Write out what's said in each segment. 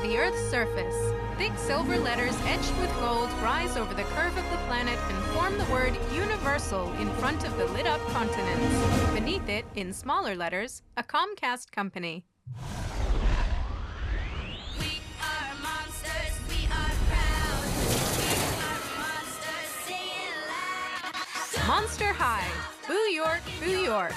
the Earth's surface. Thick silver letters etched with gold rise over the curve of the planet and form the word universal in front of the lit-up continents. Beneath it, in smaller letters, a Comcast company. We are monsters, we are proud. We are monsters, say it loud. Monster High. Boo York, Boo York.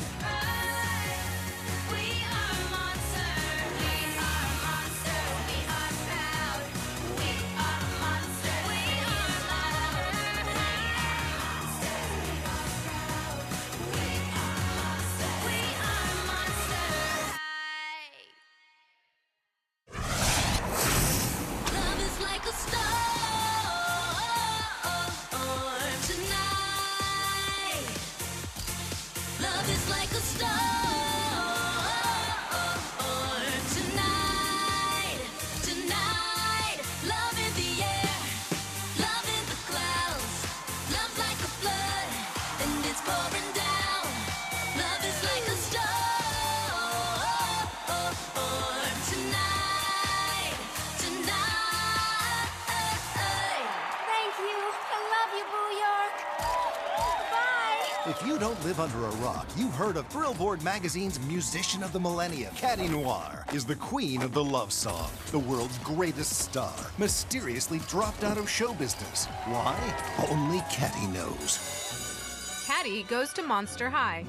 If you don't live under a rock, you've heard of Thrillboard Magazine's Musician of the Millennium. Catty Noir is the queen of the love song. The world's greatest star mysteriously dropped out of show business. Why? Only Catty knows. Catty goes to Monster High.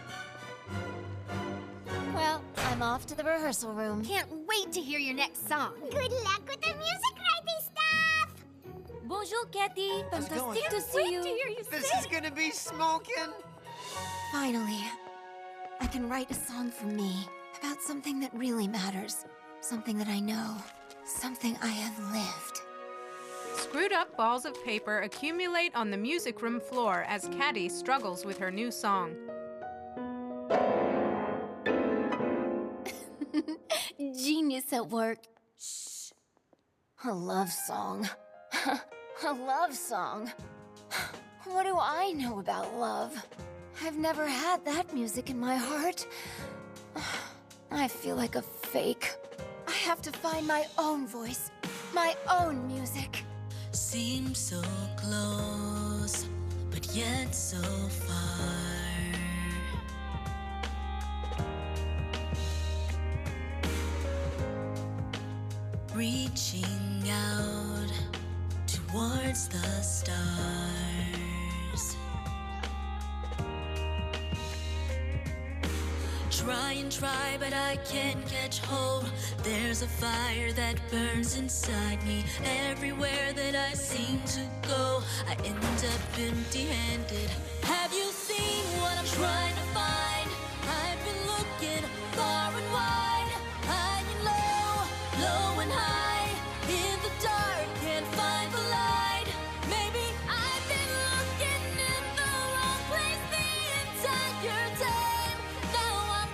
Well, I'm off to the rehearsal room. Can't wait to hear your next song. Good luck with the music writing stuff! Bonjour, Cathy. Fantastic to see you. This is gonna be smoking. Finally, I can write a song for me about something that really matters. Something that I know. Something I have lived. Screwed up balls of paper accumulate on the music room floor as Catty struggles with her new song. Genius at work. Shh. A love song. A love song. What do I know about love? I've never had that music in my heart. I feel like a fake. I have to find my own voice, my own music. Seems so close, but yet so far. Reaching out towards the stars. Try and try, but I can't catch hold. There's a fire that burns inside me. Everywhere that I seem to go, I end up empty-handed. Have you seen what I'm trying to find? I've been looking far and wide, high and low, low and high. In the dark, can't find the light. Maybe I've been looking in the wrong place the entire time. Now I'm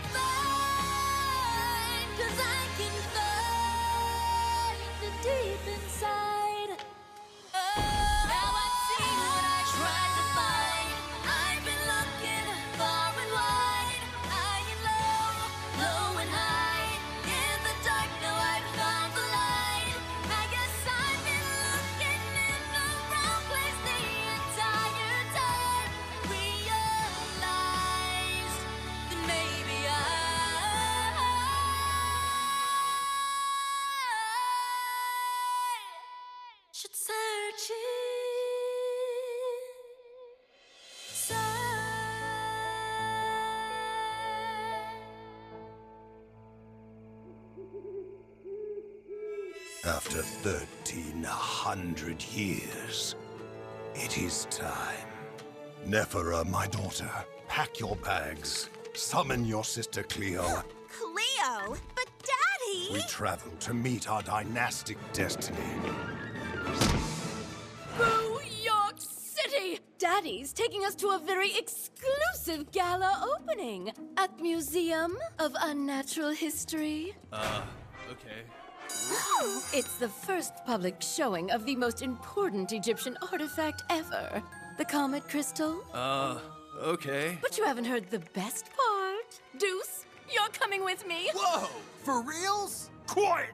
fine, 'cause I can find the deep inside. Now I've seen what I tried to find. I've been looking far and wide, high and low, low and high. In the dark, now I've found the light. I guess I've been looking in the wrong place the entire time. Realized that maybe I should search inside. After 1,300 years, it is time. Nephara, my daughter, pack your bags. Summon your sister Cleo. Cleo? But Daddy! We travel to meet our dynastic destiny. Boo York City! Daddy's taking us to a very exclusive gala opening at Museum of Unnatural History. Okay. It's the first public showing of the most important Egyptian artifact ever, the Comet Crystal. Okay. But you haven't heard the best part. Deuce, you're coming with me. Whoa! For reals? Quiet!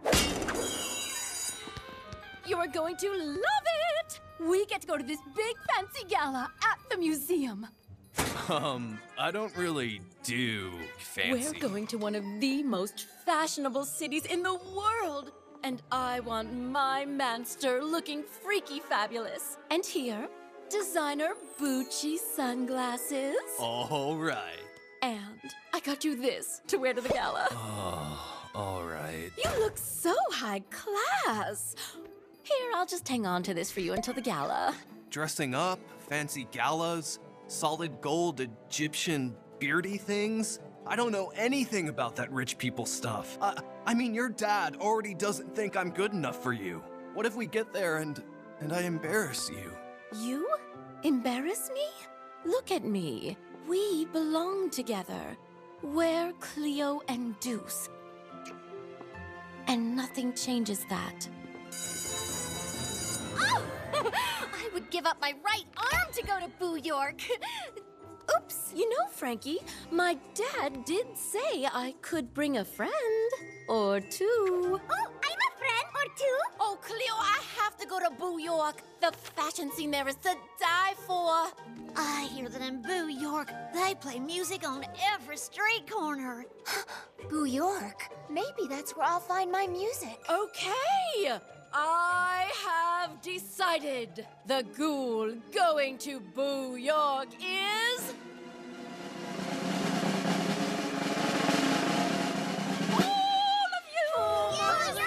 You are going to love it! We get to go to this big fancy gala at the museum. I don't really do fancy. We're going to one of the most fashionable cities in the world. And I want my manster looking freaky fabulous. And here, designer Gucci sunglasses. All right. And I got you this to wear to the gala. Oh, all right. You look so high class. Here, I'll just hang on to this for you until the gala. Dressing up, fancy galas, solid gold Egyptian beardy things. I don't know anything about that rich people stuff. I mean, your dad already doesn't think I'm good enough for you. What if we get there and I embarrass you? You? Embarrass me? Look at me. We belong together. We're Cleo and Deuce. And nothing changes that. Oh! I would give up my right arm to go to Boo York. Oops, you know, Frankie, my dad did say I could bring a friend or two. Oh, I'm a friend or two. Oh, Cleo, I have to go to Boo York. The fashion scene there is to die for. I hear that in Boo York, they play music on every street corner. Boo York. Maybe that's where I'll find my music. Okay, I have decided. The ghoul going to Boo York is... all of you!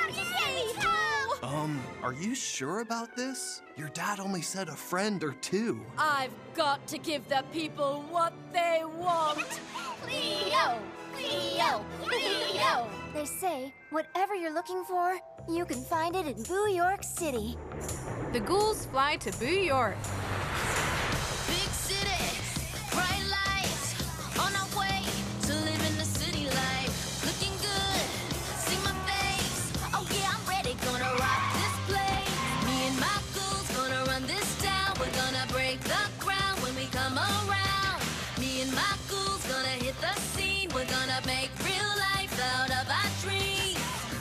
Are you sure about this? Your dad only said a friend or two. I've got to give the people what they want. Cleo! Cleo! Cleo! They say, whatever you're looking for, you can find it in Boo York City. The ghouls fly to Boo York. Big city, bright lights, on our way to living the city life. Looking good, see my face. Oh yeah, I'm ready, gonna rock this place. Me and my ghouls gonna run this town. We're gonna break the ground when we come around. Me and my ghouls gonna hit the scene. We're gonna make real life out of our dreams.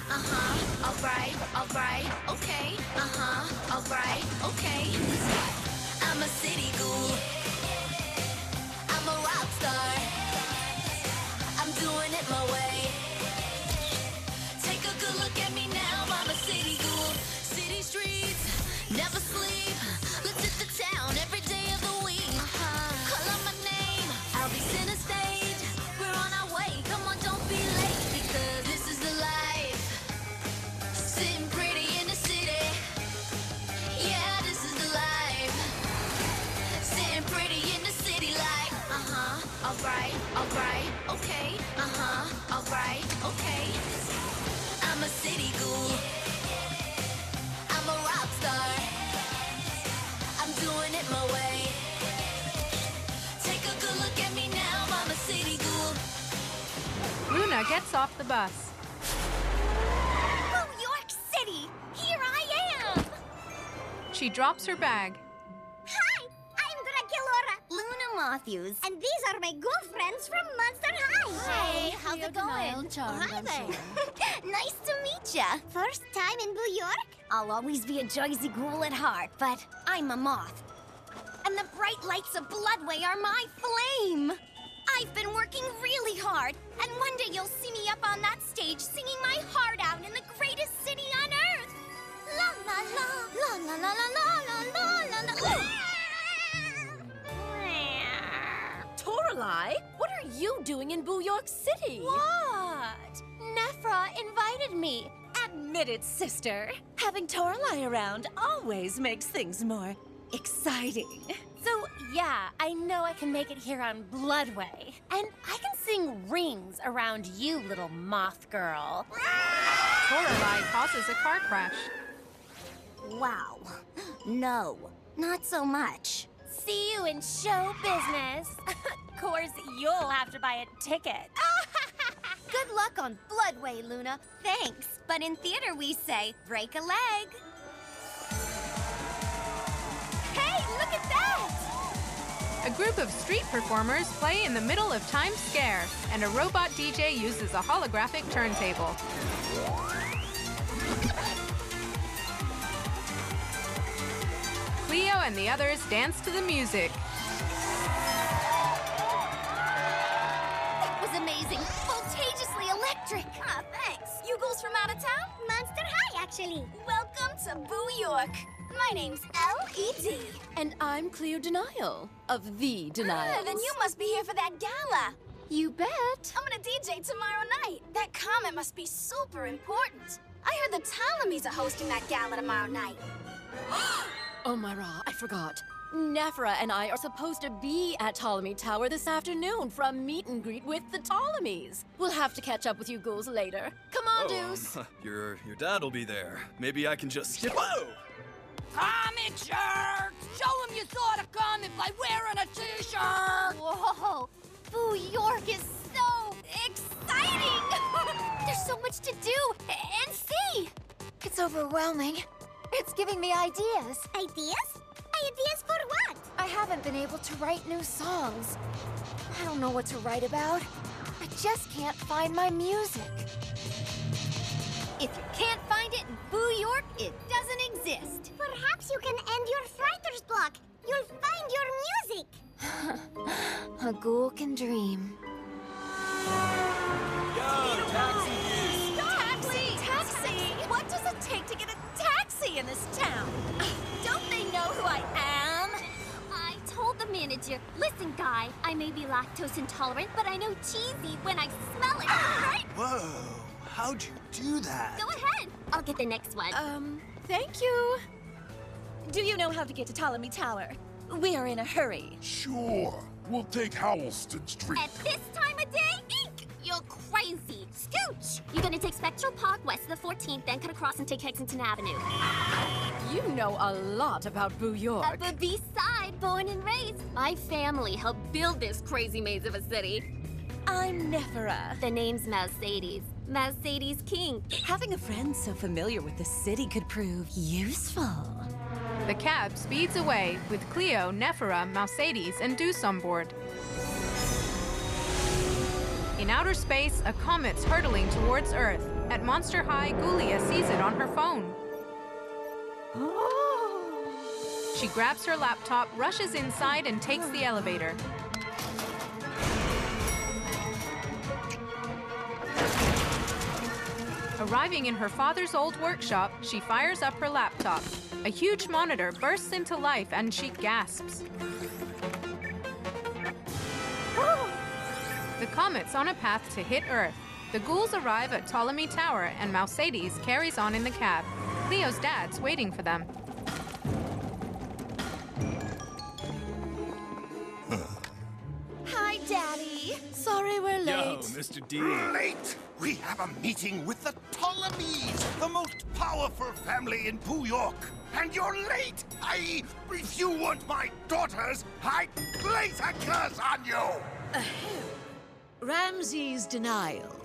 Alright, okay. Alright, okay. I'm a city ghoul. I'm a rock star. I'm doing it my way. Take a good look at me now. I'm a city ghoul. City streets, never sleep. Let's hit the town every day of the week. Call out my name, I'll be center stage. We're on our way, come on, don't be late. Because this is the life. Sitting pretty in the city. Yeah, this is the life. Sitting pretty in the city like, alright, okay. Alright, okay. I'm a city ghoul. I'm a rock star. I'm doing it my way. Take a good look at me now. I'm a city ghoul. Luna gets off the bus. Boo York City! Here I am! She drops her bag. Hi! I'm Draculaura, Luna Matthews. And these are my good friends from Monster High. Hey, how's it going? Hi there. Nice to meet ya. First time in Boo York? I'll always be a Jersey ghoul at heart, but I'm a moth. And the bright lights of Bloodway are my flame. I've been working really hard, and one day you'll see me up on that stage singing my heart out in the greatest city on earth. La la la, la la la la la la la la. Toralei, what are you doing in Boo York City? What? Nephra invited me. Admit it, sister. Having Toralei around always makes things more exciting. So, yeah, I know I can make it here on Bloodway. And I can sing rings around you, little moth girl. Toralei causes a car crash. Wow. No, not so much. See you in show business. Of course, you'll have to buy a ticket. Good luck on Bloodway, Luna. Thanks. But in theater we say, break a leg. Hey, look at that! A group of street performers play in the middle of Times Square, and a robot DJ uses a holographic turntable. and the others dance to the music. That was amazing. Voltageously electric. Ah, thanks. You girls from out of town? Monster High, actually. Welcome to Boo York. My name's L.E.D. And I'm Cleo Denial of The Denial. Then you must be here for that gala. You bet. I'm gonna DJ tomorrow night. That comet must be super important. I heard the Ptolemies are hosting that gala tomorrow night. Oh, Myra, I forgot. Nephra and I are supposed to be at Ptolemy Tower this afternoon for a meet and greet with the Ptolemies. We'll have to catch up with you ghouls later. Come on, Deuce. Your dad'll be there. Maybe I can just skip. Whoa! Comic shirt! Show him you saw the comic by wearing a t-shirt! Whoa! Boo York is so exciting! There's so much to do and see! It's overwhelming. It's giving me ideas. Ideas? Ideas for what? I haven't been able to write new songs. I don't know what to write about. I just can't find my music. If you can't find it in Boo York, it doesn't exist. Perhaps you can end your writer's block. You'll find your music. A ghoul can dream. Yo, taxi! Taxi! What does it take to get a taxi in this town? Don't they know who I am? I told the manager, listen, guy, I may be lactose intolerant, but I know cheesy when I smell it, right? Whoa! How'd you do that? Go ahead. I'll get the next one. Thank you. Do you know how to get to Ptolemy Tower? We are in a hurry. Sure. We'll take Howlston Street. At this time of day, eek! You're crazy. Scooch! You're gonna take Spectral Park west of the 14th, then cut across and take Hexington Avenue. You know a lot about Boo York. Up the Beast Side, born and raised. My family helped build this crazy maze of a city. I'm Nephra. The name's Mercedes. Mercedes King. Having a friend so familiar with the city could prove useful. The cab speeds away with Cleo, Nephra, Mercedes, and Deuce on board. In outer space, a comet's hurtling towards Earth. At Monster High, Ghoulia sees it on her phone. She grabs her laptop, rushes inside, and takes the elevator. Arriving in her father's old workshop, she fires up her laptop. A huge monitor bursts into life and she gasps. The comet's on a path to hit Earth. The ghouls arrive at Ptolemy Tower and Mercedes carries on in the cab. Cleo's dad's waiting for them. Hi, Daddy. Sorry we're late. Yo, Mr. D. Late! We have a meeting with the Ptolemies, the most powerful family in Boo York. And you're late! If you want my daughters, I place a curse on you! Ramses Denial.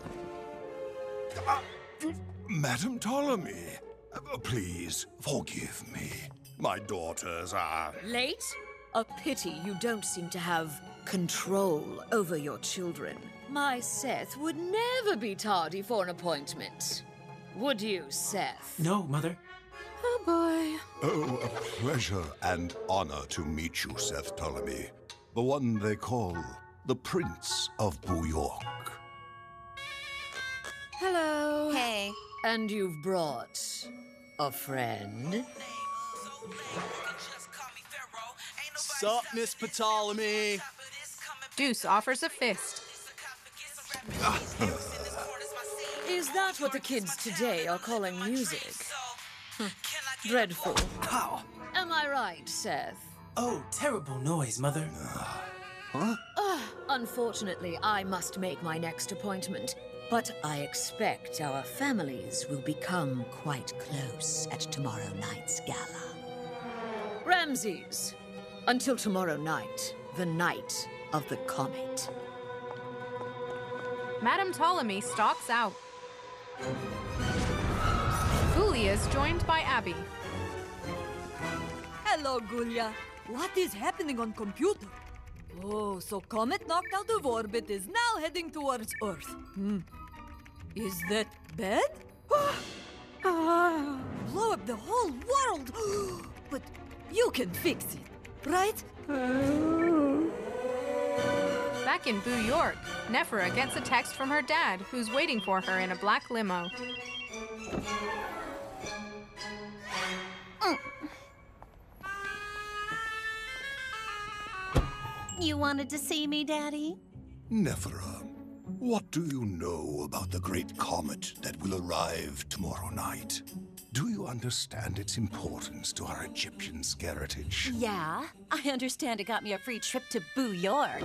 Madam Ptolemy, please forgive me. My daughters are... Late? A pity you don't seem to have control over your children. My Seth would never be tardy for an appointment. Would you, Seth? No, Mother. Oh, boy. Oh, a pleasure and honor to meet you, Seth Ptolemy. The one they call the Prince of Boo York. Hello. Hey. And you've brought a friend? Sup, Miss Ptolemy? Deuce offers a fist. Is that what the kids today are calling music? Dreadful. How? Am I right, Seth? Oh, terrible noise, Mother. Huh? Unfortunately, I must make my next appointment. But I expect our families will become quite close at tomorrow night's gala. Ramses, until tomorrow night, the night of the comet. Madam Ptolemy stalks out. Ghoulia is joined by Abby. Hello, Ghoulia. What is happening on computer? Oh, so Comet knocked out of orbit is now heading towards Earth. Is that bad? Blow up the whole world! But You can fix it, right? Back in Boo York, Nephra gets a text from her dad, who's waiting for her in a black limo. You wanted to see me, Daddy? Nephra, what do you know about the great comet that will arrive tomorrow night? Do you understand its importance to our Egyptian heritage? Yeah, I understand it got me a free trip to Boo York.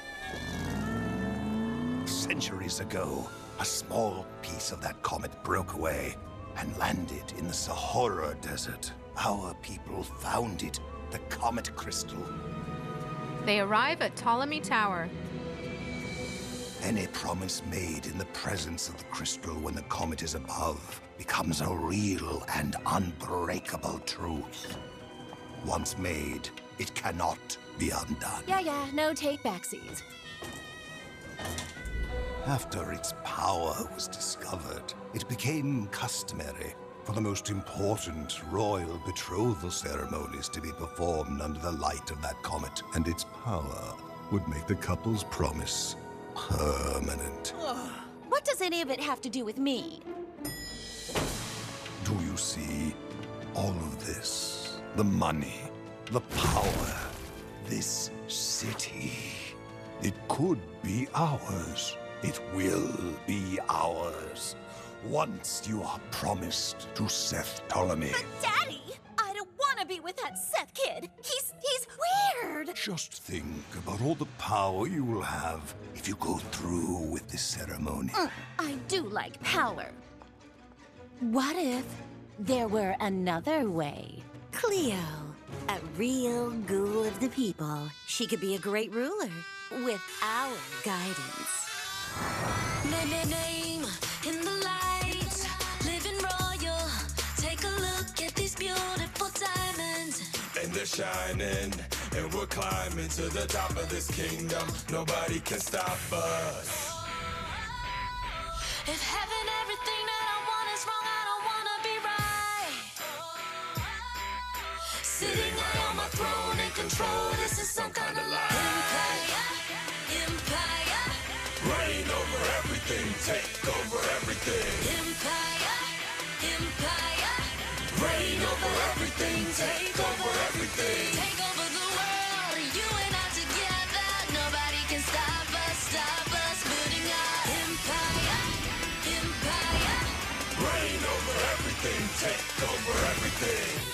Centuries ago, a small piece of that comet broke away and landed in the Sahara Desert. Our people found it, the Comet Crystal. They arrive at Ptolemy Tower. Any promise made in the presence of the crystal when the comet is above becomes a real and unbreakable truth. Once made, it cannot be undone. Yeah, no take-backsies. After its power was discovered, it became customary for the most important royal betrothal ceremonies to be performed under the light of that comet, and its power would make the couple's promise permanent. What does any of it have to do with me? Do you see all of this? The money, the power, this city. It could be ours. It will be ours. Once you are promised to Seth Ptolemy. But Daddy, I don't want to be with that Seth kid. He's weird. Just think about all the power you will have if you go through with this ceremony. I do like power. What if there were another way? Cleo, a real ghoul of the people. She could be a great ruler with our guidance. Name in the light, living royal. Take a look at these beautiful diamonds. And they're shining, and we're climbing to the top of this kingdom. Nobody can stop us. If having everything that I want is wrong, I don't wanna be right. Sitting high on my throne in control, this is some kind of lie. Empire. Reign over everything, take over everything. Empire. Reign over everything, take over everything. Take over the world, you and I together. Nobody can stop us, building our empire. Reign over everything, take over everything.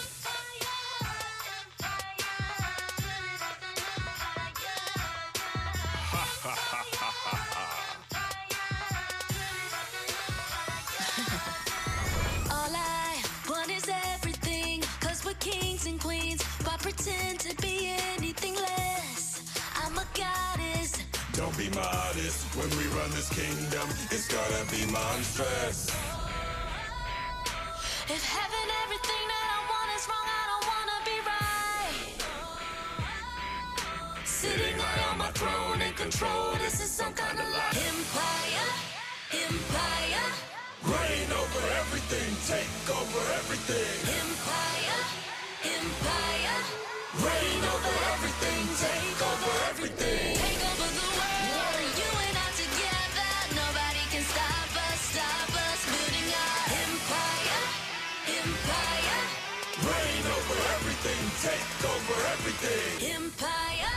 All I want is everything, 'cause we're kings and queens. Why pretend to be anything less? I'm a goddess. Don't be modest when we run this kingdom. It's gonna be monstrous. If having everything that I want is wrong, I don't wanna be right. Sitting high on my throne in control, this is some kind of lie. Empire. Reign over everything, take over everything. Empire. Reign over everything, take over everything. Take over the world, you and I together. Nobody can stop us, building our empire. Reign over everything, take over everything. Empire.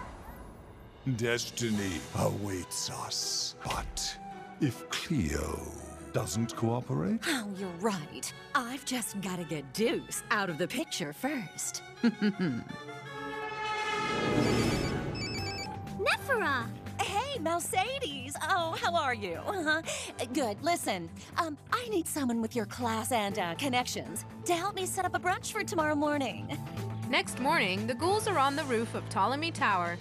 Destiny awaits us. But if Cleo doesn't cooperate? Oh, you're right. I've just got to get Deuce out of the picture first. Nephra! Hey, Mercedes! Oh, how are you? Good. Listen, I need someone with your class and connections to help me set up a brunch for tomorrow morning. Next morning, the ghouls are on the roof of Ptolemy Tower.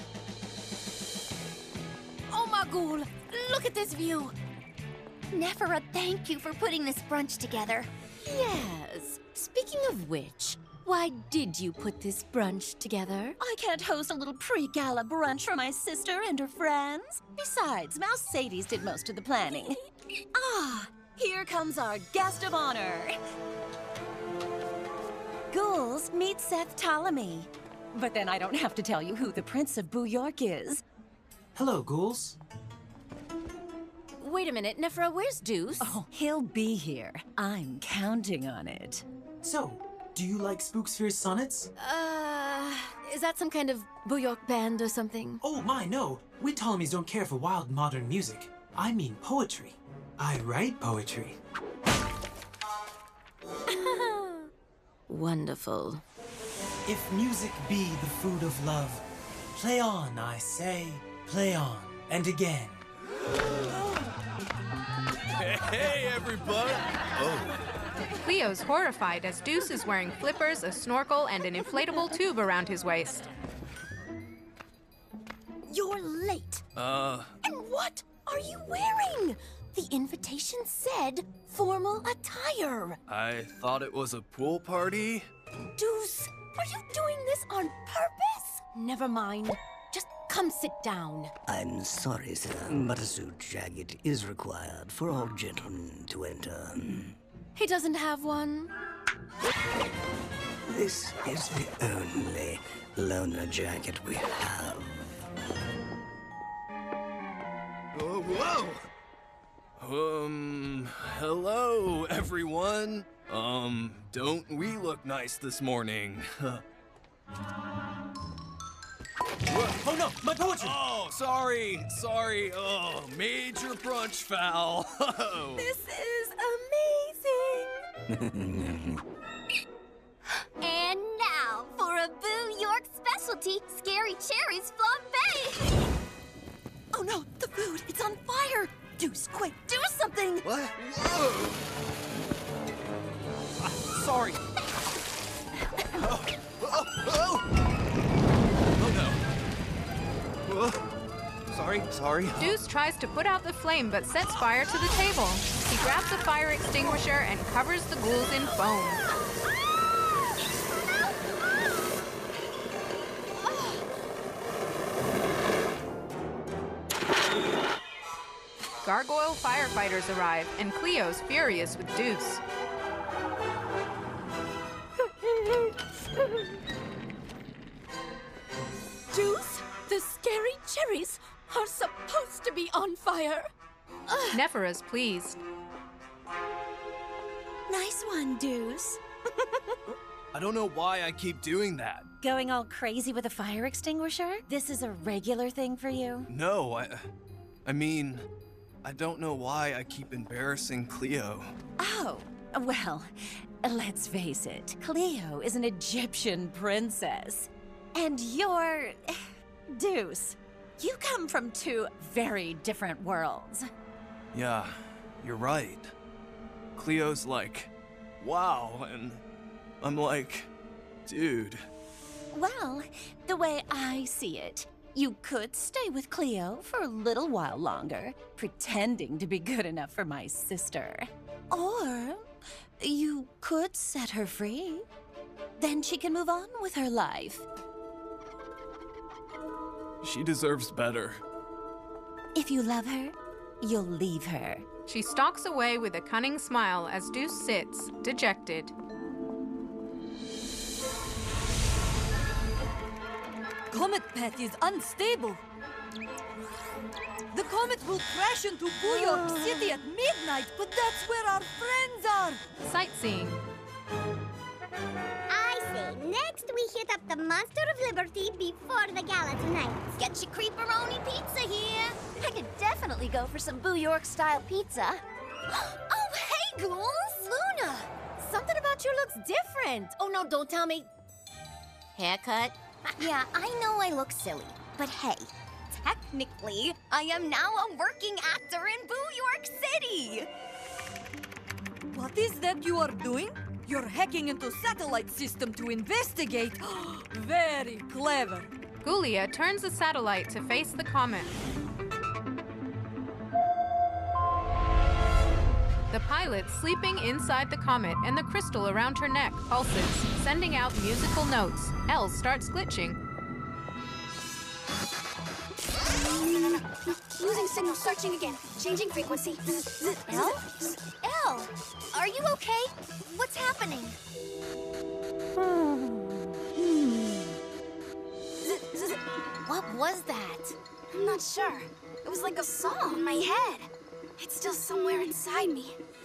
Oh, my ghoul! Look at this view! Nephra, thank you for putting this brunch together. Yes. Speaking of which, why did you put this brunch together? I can't host a little pre-gala brunch for my sister and her friends. Besides, Mercedes did most of the planning. Here comes our guest of honor. Ghouls, meet Seth Ptolemy. But then I don't have to tell you who the Prince of Boo York is. Hello, ghouls. Wait a minute, Nephra, where's Deuce? Oh, he'll be here. I'm counting on it. So, do you like Spooksphere's sonnets? Is that some kind of Boo York band or something? Oh my, no. We Ptolemies don't care for wild modern music. I mean poetry. I write poetry. Wonderful. If music be the food of love, play on, I say, play on, and again. Hey, everybody! Oh. Cleo's horrified as Deuce is wearing flippers, a snorkel, and an inflatable tube around his waist. You're late. And what are you wearing? The invitation said formal attire. I thought it was a pool party. Deuce, are you doing this on purpose? Never mind. Just come sit down. I'm sorry, sir, but a suit jacket is required for all gentlemen to enter. He doesn't have one. This is the only loner jacket we have. Oh, whoa! Hello, everyone. Don't we look nice this morning? Oh no, my poetry! Oh, sorry. Oh, major brunch foul. This is amazing. And now for a Boo York specialty, Scary Cherries Flambé. Oh no, the food, it's on fire. Deuce, quick, do something. What? Whoa! Sorry. Sorry. Deuce tries to put out the flame but sets fire to the table. He grabs a fire extinguisher and covers the ghouls in foam. Gargoyle firefighters arrive, and Cleo's furious with Deuce. Deuce, the Scary Cherries are supposed to be on fire. Nephra's pleased. Nice one, Deuce. I don't know why I keep doing that. Going all crazy with a fire extinguisher? This is a regular thing for you? No, I mean, I don't know why I keep embarrassing Cleo. Oh, well, let's face it. Cleo is an Egyptian princess. And you're... Deuce. You come from two very different worlds. Yeah, you're right. Cleo's like, wow, and I'm like, dude. Well, the way I see it, you could stay with Cleo for a little while longer, pretending to be good enough for my sister. Or you could set her free. Then she can move on with her life. She deserves better. If you love her, you'll leave her. She stalks away with a cunning smile as Deuce sits, dejected. Comet path is unstable. The comet will crash into Boo York City at midnight, but that's where our friends are. Sightseeing. I say, next we hit up the Monster of Liberty before the gala tonight. Get your creeperoni pizza here. I could definitely go for some Boo York-style pizza. Oh, hey, ghouls! Luna! Something about you looks different. Oh, no, don't tell me. Haircut? Yeah, I know I look silly, but hey, technically, I am now a working actor in Boo York City! What is that you are doing? You're hacking into satellite system to investigate. Very clever. Ghoulia turns the satellite to face the comet. The pilot sleeping inside the comet and the crystal around her neck pulses, sending out musical notes. Elle starts glitching. Losing signal, searching again. Changing frequency. Elle? Elle, are you okay? What's happening? What was that? I'm not sure. It was like a song in my head. It's still somewhere inside me.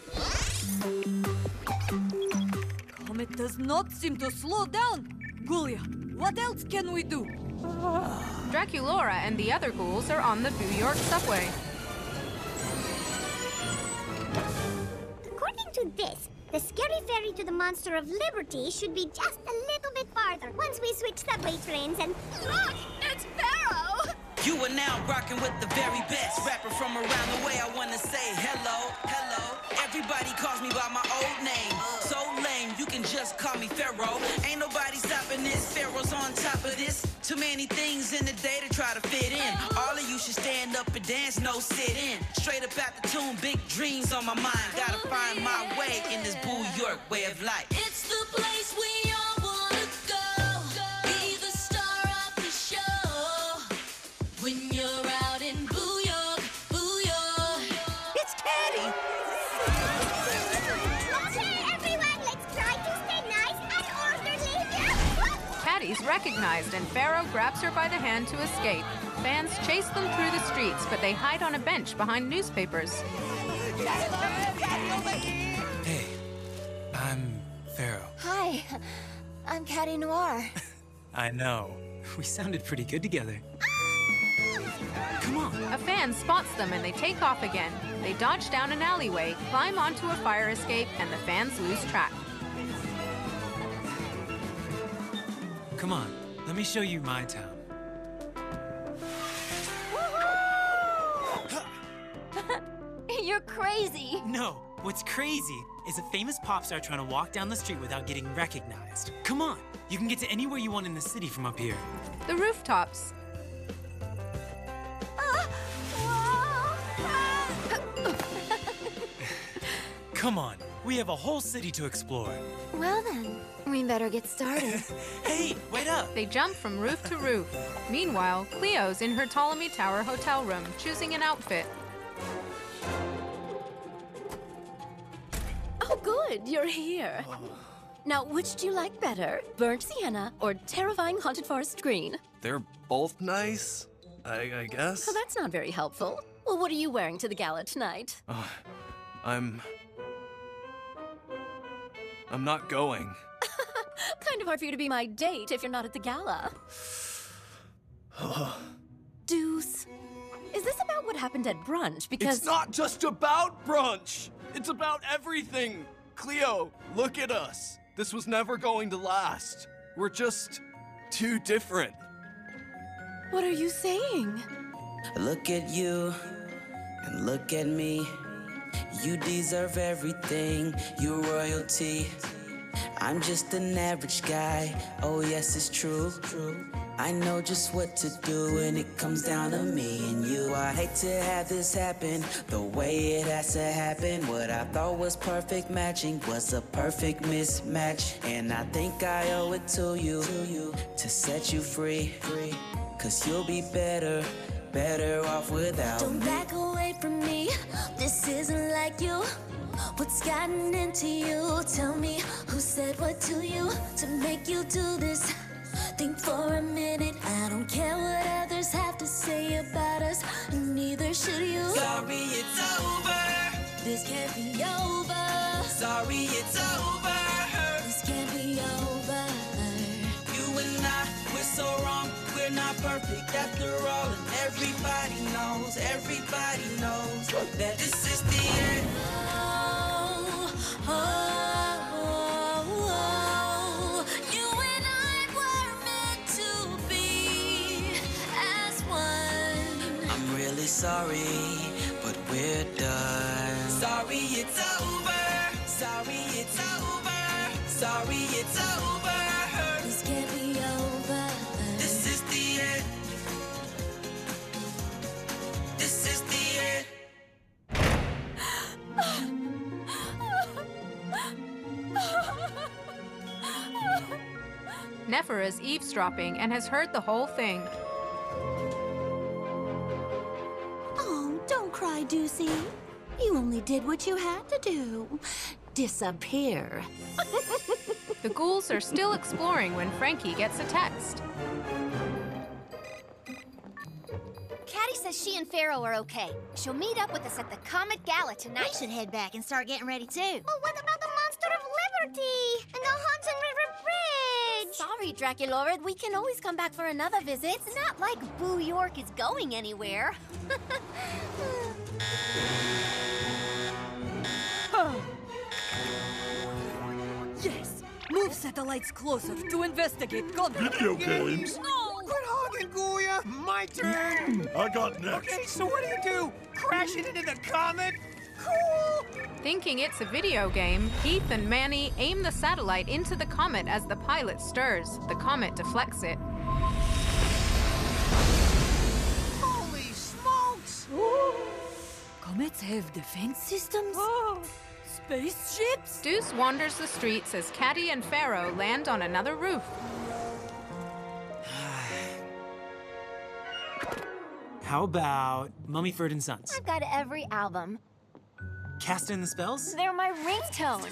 Comet does not seem to slow down. Gulia, what else can we do? Draculora and the other ghouls are on the New York subway. According to this, the scary ferry to the Monster of Liberty should be just a little bit farther once we switch subway trains and... Look! It's Pharaoh! You are now rocking with the very best rapper from around the way. I wanna say hello, hello. Everybody calls me by my old name. So lame, you can just call me Pharaoh. Ain't nobody stopping this. Pharaoh's on top of this. Too many things in the day to try to fit in. All of you should stand up and dance, no sit in. Straight up at the tune, big dreams on my mind. Gotta find my way in this Boo York way of life. It's the place we all wanna go. Be the star of the show. When you're out in Boo York, Boo York. It's Caddy! Okay, everyone, let's try to stay nice and orderly. Caddy's recognized and Pharaoh grabs her by the hand to escape. Fans chase them through the streets, but they hide on a bench behind newspapers. Hey, I'm Pharaoh. Hi, I'm Caddy Noir. I know. We sounded pretty good together. Come on. A fan spots them and they take off again. They dodge down an alleyway, climb onto a fire escape, and the fans lose track. Come on, let me show you my town. You're crazy. No, what's crazy is a famous pop star trying to walk down the street without getting recognized. Come on, you can get to anywhere you want in the city from up here. The rooftops. Come on, we have a whole city to explore. Well then, we better get started. Hey, wait up! They jump from roof to roof. Meanwhile, Cleo's in her Ptolemy Tower hotel room, choosing an outfit. Oh, good, you're here. Now, which do you like better? Burnt sienna or terrifying haunted forest green? They're both nice, I guess. Oh, that's not very helpful. Well, what are you wearing to the gala tonight? I'm not going. Kind of hard for you to be my date if you're not at the gala. Deuce. Is this about what happened at brunch? Because... It's not just about brunch! It's about everything! Cleo, look at us. This was never going to last. We're just too different. What are you saying? Look at you and look at me. You deserve everything, you royalty. I'm just an average guy, oh yes it's true. I know just what to do when it comes down to me and you. I hate to have this happen, the way it has to happen. What I thought was perfect matching was a perfect mismatch. And I think I owe it to you to set you free. Cause you'll be better off without Don't me. back away from me, this isn't like you. What's gotten into you? Tell me who said what to you to make you do this. Think for a minute, I don't care what others have to say about us, and neither should you. Sorry, it's over. This can't be over. Sorry, it's over. This can't be over. You and I, we're so wrong. We're not perfect after all, and everybody knows that this is the end. You and I were meant to be as one. I'm really sorry, but we're done. Sorry, it's over. Sorry, it's over. Sorry, it's over. This can't be over. This is the end. This is the end. Nefer is eavesdropping and has heard the whole thing. Oh, don't cry, Deucey. You only did what you had to do. Disappear. The ghouls are still exploring when Frankie gets a text. Caddy says she and Pharaoh are okay. She'll meet up with us at the Comet Gala tonight. We should head back and start getting ready too. Well, what about the Monster of Liberty and the Hudson River Bridge? Sorry, Draculaura, we can always come back for another visit. It's not like Boo York is going anywhere. Yes! Move satellites closer to investigate Comet. Video games? No! Quit hogging, Ghoulia! My turn! I got next. Okay, so what do? Crash it into the comet? Cool! Thinking it's a video game, Heath and Manny aim the satellite into the comet as the pilot stirs. The comet deflects it. Holy smokes! Comets have defense systems? Spaceships? Deuce wanders the streets as Caddy and Pharaoh land on another roof. How about Mumford and Sons? I've got every album. Cast in the spells? They're my ringtone.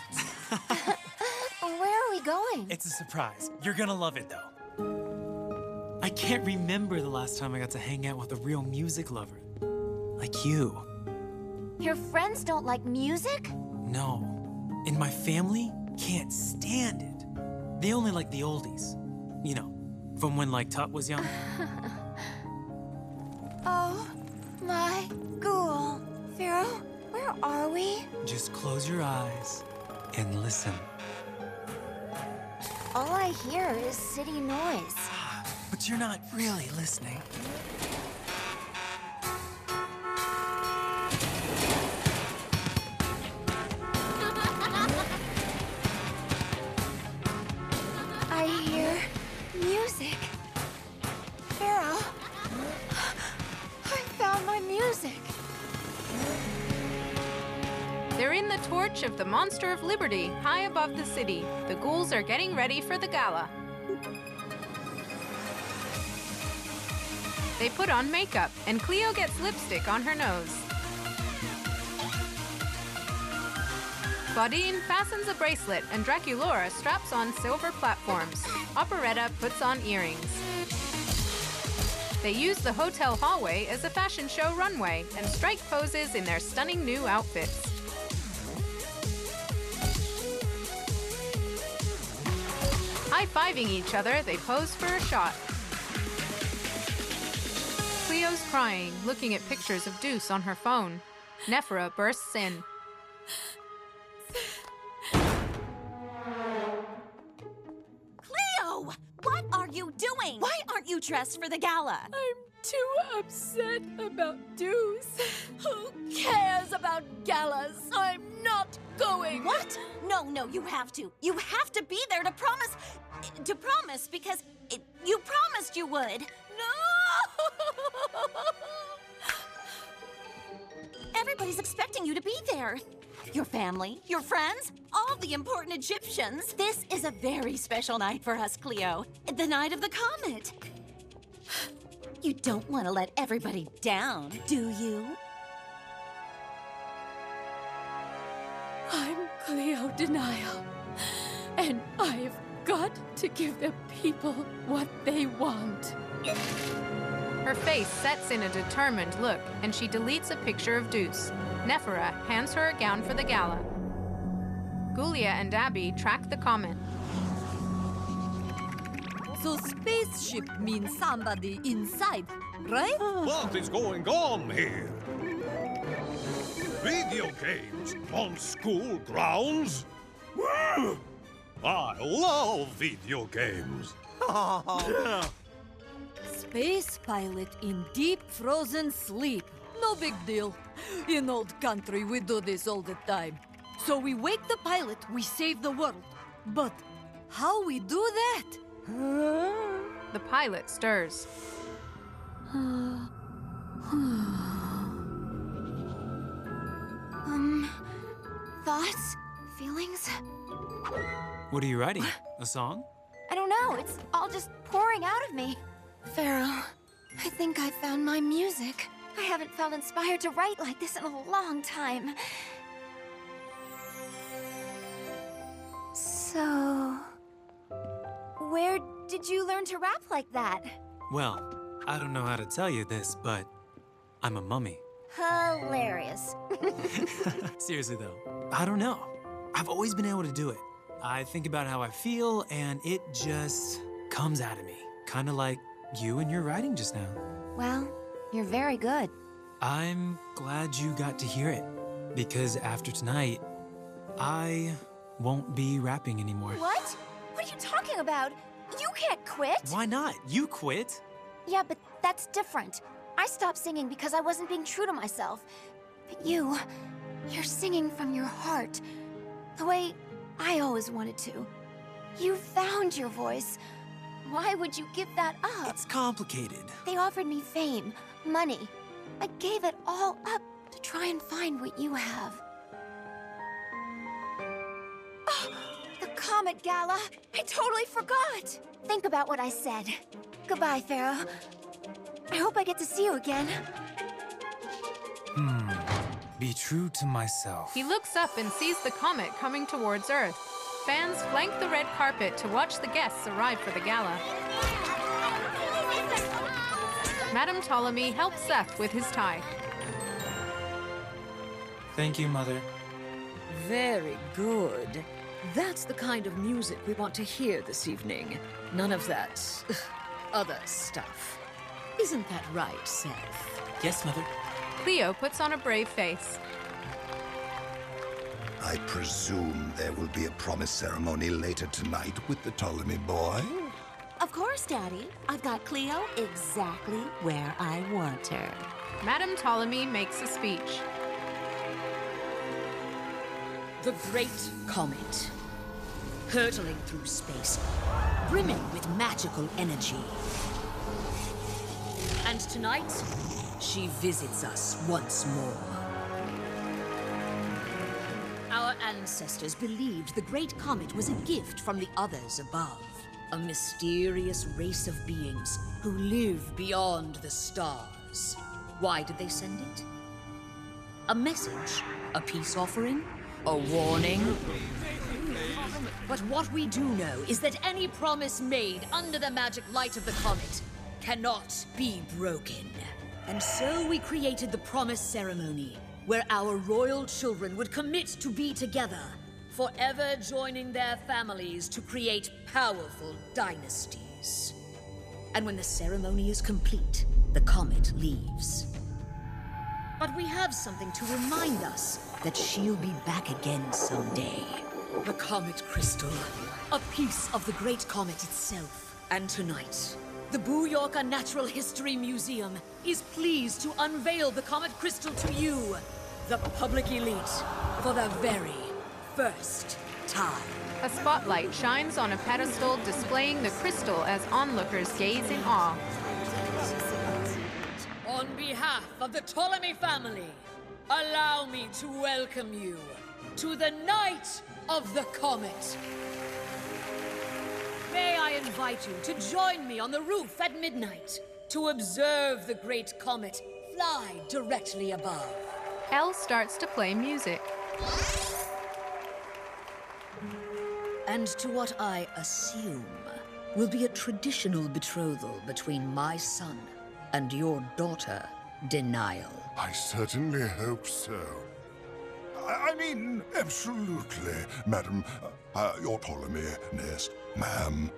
Where are we going? It's a surprise. You're gonna love it, though. I can't remember the last time I got to hang out with a real music lover. Like you. Your friends don't like music? No. And my family can't stand it. They only like the oldies. You know, from when, like, Tut was young. Oh, my ghoul. Pharaoh, where are we? Just close your eyes and listen. All I hear is city noise. But you're not really listening. I hear music. Pharaoh, I found my music. They're in the torch of the Monster of Liberty, high above the city. The ghouls are getting ready for the gala. They put on makeup, and Cleo gets lipstick on her nose. Claudine fastens a bracelet, and Draculaura straps on silver platforms. Operetta puts on earrings. They use the hotel hallway as a fashion show runway and strike poses in their stunning new outfits. High-fiving each other, they pose for a shot. Cleo's crying, looking at pictures of Deuce on her phone. Nephra bursts in. Cleo! What are you doing? Why aren't you dressed for the gala? I'm too upset about Deuce. Who cares about galas? I'm not going. What? No, you have to. You have to be there to promise. To promise because you promised you would. No! Everybody's expecting you to be there. Your family, your friends, all the important Egyptians. This is a very special night for us, Cleo. The night of the comet. You don't want to let everybody down, do you? I'm Cleo Denial, and I've got to give the people what they want. Her face sets in a determined look, and she deletes a picture of Deuce. Nephra hands her a gown for the gala. Ghoulia and Abby track the comet. So spaceship means somebody inside, right? What is going on here? Video games on school grounds? I love video games. Space pilot in deep frozen sleep. No big deal. In old country, we do this all the time. So we wake the pilot, we save the world. But how we do that? The pilot stirs. Thoughts? Feelings? What are you writing? A song? I don't know. It's all just pouring out of me. Pharaoh, I think I found my music. I haven't felt inspired to write like this in a long time. So... where did you learn to rap like that? Well, I don't know how to tell you this, but I'm a mummy. Hilarious. Seriously though, I don't know. I've always been able to do it. I think about how I feel, and it just comes out of me. Kind of like you and your writing just now. Well, you're very good. I'm glad you got to hear it, because after tonight, I won't be rapping anymore. What? What are you talking about? You can't quit. Why not? You quit. Yeah, but that's different. I stopped singing because I wasn't being true to myself. But you're singing from your heart. The way I always wanted to. You found your voice. Why would you give that up? It's complicated. They offered me fame, money. I gave it all up to try and find what you have. Oh, the Comet Gala! I totally forgot! Think about what I said. Goodbye, Pharaoh. I hope I get to see you again. Be true to myself. He looks up and sees the comet coming towards Earth. Fans flank the red carpet to watch the guests arrive for the gala. Madame Ptolemy helps Seth with his tie. Thank you, Mother. Very good. That's the kind of music we want to hear this evening. None of that other stuff. Isn't that right, Seth? Yes, Mother. Cleo puts on a brave face. I presume there will be a promise ceremony later tonight with the Ptolemy boy? Of course, Daddy. I've got Cleo exactly where I want her. Madame Ptolemy makes a speech. The Great Comet, hurtling through space, brimming with magical energy. And tonight, she visits us once more. Our ancestors believed the Great Comet was a gift from the others above. A mysterious race of beings who live beyond the stars. Why did they send it? A message? A peace offering? A warning? But what we do know is that any promise made under the magic light of the comet cannot be broken. And so we created the promise ceremony, where our royal children would commit to be together, forever joining their families to create powerful dynasties. And when the ceremony is complete, the comet leaves. But we have something to remind us that she'll be back again someday. The Comet Crystal, a piece of the Great Comet itself. And tonight, the Boo-Yorka Natural History Museum is pleased to unveil the Comet Crystal to you, the public elite, for the very first time. A spotlight shines on a pedestal displaying the crystal as onlookers gaze in awe. On behalf of the Ptolemy family, allow me to welcome you to the Night of the Comet. May I invite you to join me on the roof at midnight to observe the Great Comet fly directly above. Elle starts to play music. And to what I assume will be a traditional betrothal between my son and your daughter, Denial. I certainly hope so. I mean, absolutely, Madam. Your Ptolemy-ness, ma'am.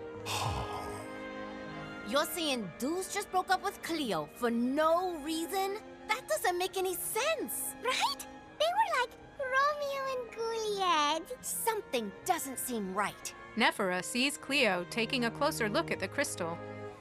You're saying Deuce just broke up with Cleo for no reason? That doesn't make any sense, right? They were like Romeo and Juliet. Something doesn't seem right. Nephra sees Cleo taking a closer look at the crystal.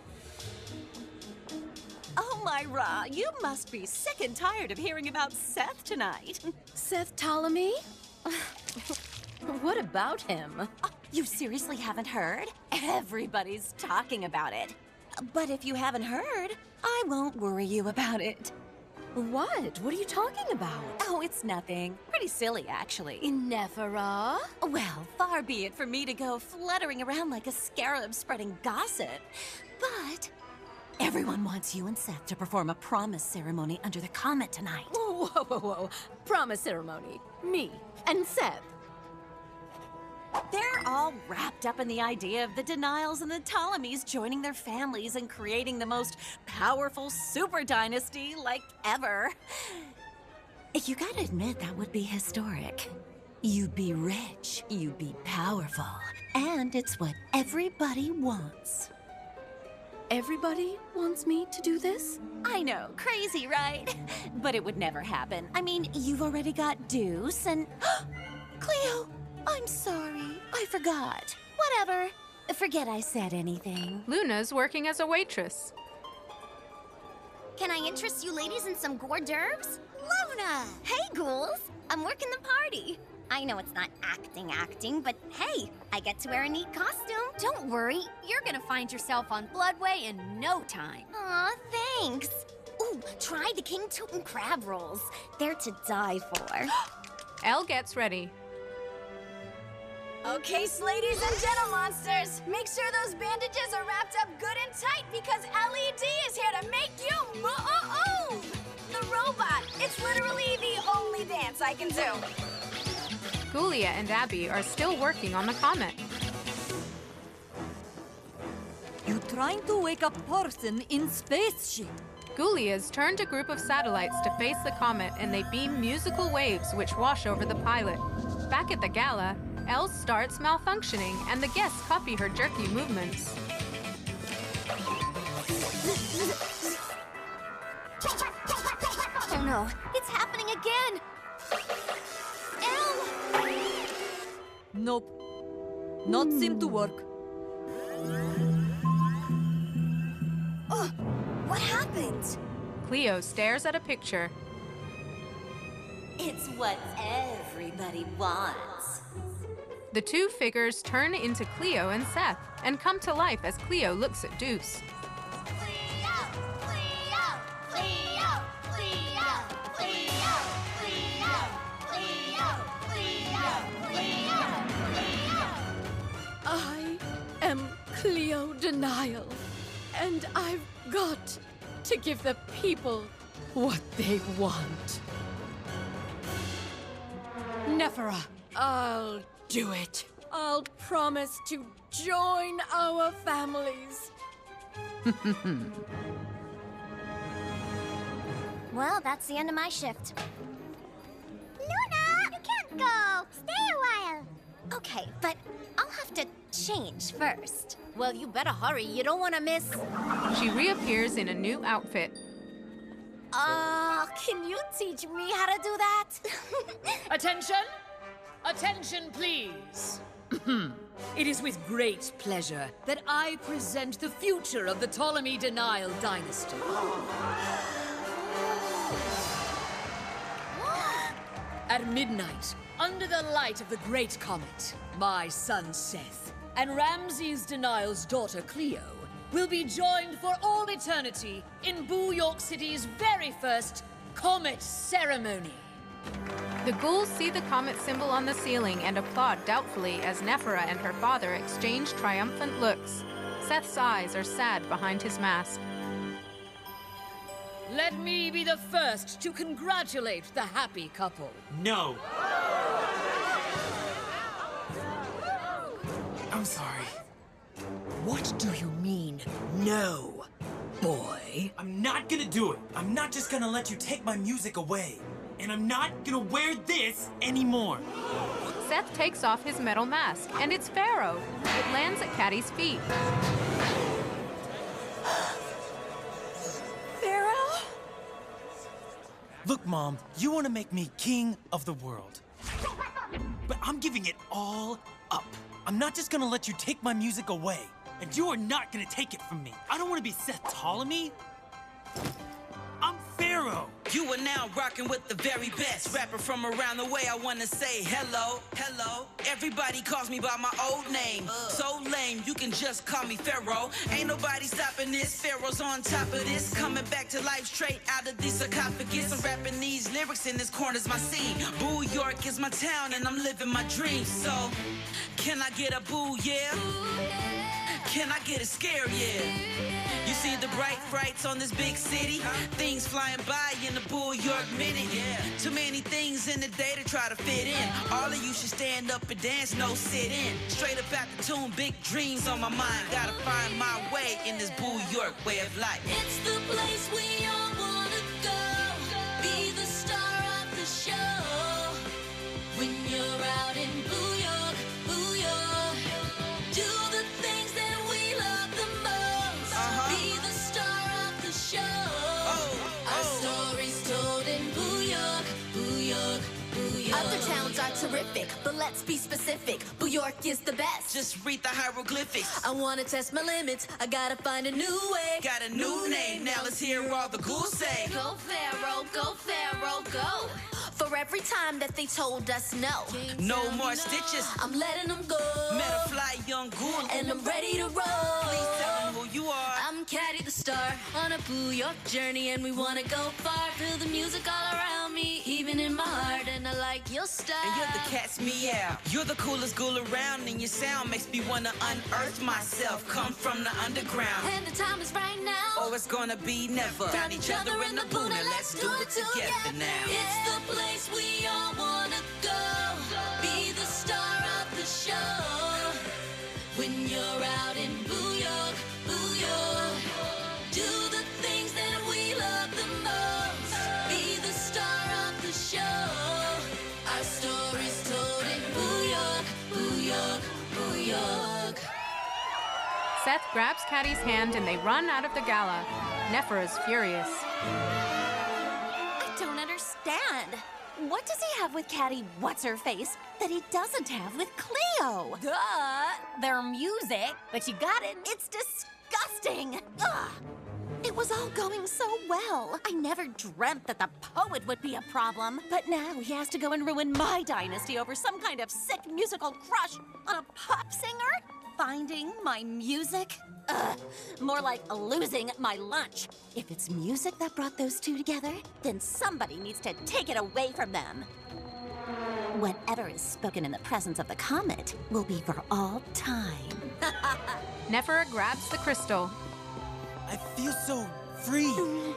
Oh, Myra, you must be sick and tired of hearing about Seth tonight. Seth Ptolemy? What about him? Oh, you seriously haven't heard? Everybody's talking about it. But if you haven't heard, I won't worry you about it. What? What are you talking about? Oh, it's nothing. Pretty silly, actually. Nephra? Well, far be it for me to go fluttering around like a scarab spreading gossip. But everyone wants you and Seth to perform a promise ceremony under the comet tonight. Whoa, whoa, whoa. Promise ceremony. Me and Seth. They're all wrapped up in the idea of the Denials and the Ptolemies joining their families and creating the most powerful super dynasty like ever. You gotta admit, that would be historic. You'd be rich, you'd be powerful, and it's what everybody wants. Everybody wants me to do this? I know, crazy, right? But it would never happen. I mean, you've already got Deuce and... Cleo, I'm sorry, I forgot. Whatever. Forget I said anything. Luna's working as a waitress. Can I interest you ladies in some hors d'oeuvres? Luna! Hey, ghouls! I'm working the party. I know it's not acting, but hey, I get to wear a neat costume. Don't worry, you're gonna find yourself on Bloodway in no time. Aw, thanks. Ooh, try the King Tootin' crab rolls. They're to die for. Elle gets ready. Okay, ladies and gentlemonsters, make sure those bandages are wrapped up good and tight because LED is here to make you move. The robot, it's literally the only dance I can do. Ghoulia and Abby are still working on the comet. You trying to wake up person in spaceship. Ghoulia's turned a group of satellites to face the comet, and they beam musical waves which wash over the pilot. Back at the gala, Elle starts malfunctioning, and the guests copy her jerky movements. Oh no, it's happening again! Elle! Nope. Not seem to work. Oh, what happened? Cleo stares at a picture. It's what everybody wants. The two figures turn into Cleo and Seth and come to life as Cleo looks at Deuce. I am Cleo Denial, and I've got to give the people what they want. Nephra, I'll do it. I'll promise to join our families. Well, that's the end of my shift. Luna! You can't go! Stay a while! Okay, but I'll have to change first. Well, you better hurry. You don't want to miss... She reappears in a new outfit. Can you teach me how to do that? Attention! Attention, please! It is with great pleasure that I present the future of the Ptolemy Denial dynasty. At midnight, under the light of the Great Comet, my son Seth and Ramses Denial's daughter Cleo will be joined for all eternity in Boo York City's very first Comet Ceremony. The ghouls see the comet symbol on the ceiling and applaud doubtfully as Nephra and her father exchange triumphant looks. Seth's eyes are sad behind his mask. Let me be the first to congratulate the happy couple. No. I'm sorry. What do you mean, no, boy? I'm not gonna do it. I'm not just gonna let you take my music away. And I'm not gonna wear this anymore. Seth takes off his metal mask, and it's Pharaoh. It lands at Caddy's feet. Pharaoh? Look, Mom, you want to make me king of the world. But I'm giving it all up. I'm not just gonna let you take my music away. And you are not gonna take it from me. I don't want to be Seth Ptolemy. I'm Pharaoh. You are now rocking with the very best rapper from around the way. I wanna say hello, hello. Everybody calls me by my old name. So lame, you can just call me Pharaoh. Ain't nobody stopping this. Pharaoh's on top of this, coming back to life straight out of the sarcophagus. I'm rapping these lyrics in this corner's my scene. Boo York is my town and I'm living my dreams. So, can I get a boo, yeah? Can I get a scare, yeah? You see the bright frights on this big city? Things flying by in the Bull York minute. Too many things in the day to try to fit in. All of you should stand up and dance, no sit in. Straight up at the tune, big dreams on my mind. Gotta find my way in this Bull York way of life. It's the place we all wanna go. Be the star of the show. When you're out in Boo York, Boo York. Do the things that we love the most. Be the star of the show. Our stories told in Boo York, Boo York, Boo York. Other towns are terrific, but let's be specific. Boo York is the best. Just read the hieroglyphics. I wanna test my limits. I gotta find a new way. Got a new name, now let's hear all the ghouls say. Go Pharaoh, go Pharaoh, go. For every time that they told us no. No more stitches. I'm letting them go. Met a fly young ghoul. And I'm ready to roll. Please tell them who you are. I'm Caddy the Star on a Boo York journey, and we wanna go far. Feel the music all around me, even in my heart, and I like your style. And you're the cat's meow. You're the coolest ghoul around, and your sound makes me wanna unearth myself. Come from the underground. And the time is right now. Oh, it's gonna be never. Found each other in the Boo, now let's do it together now. It's the place we all wanna go. Be the star of the show. When you're out in Boo York, Boo York. Do the things that we love the most. Be the star of the show. Our stories told in Boo York, Boo York, Boo York. Seth grabs Caddy's hand and they run out of the gala. Nefer is furious. I don't understand. What does he have with Caddy What's-Her-Face that he doesn't have with Cleo? Duh! Their music, but you got it. It's disgusting! Ugh. It was all going so well. I never dreamt that the poet would be a problem. But now he has to go and ruin my dynasty over some kind of sick musical crush on a pop singer? Finding my music? Ugh, more like losing my lunch. If it's music that brought those two together, then somebody needs to take it away from them. Whatever is spoken in the presence of the comet will be for all time. Nefer grabs the crystal. I feel so free.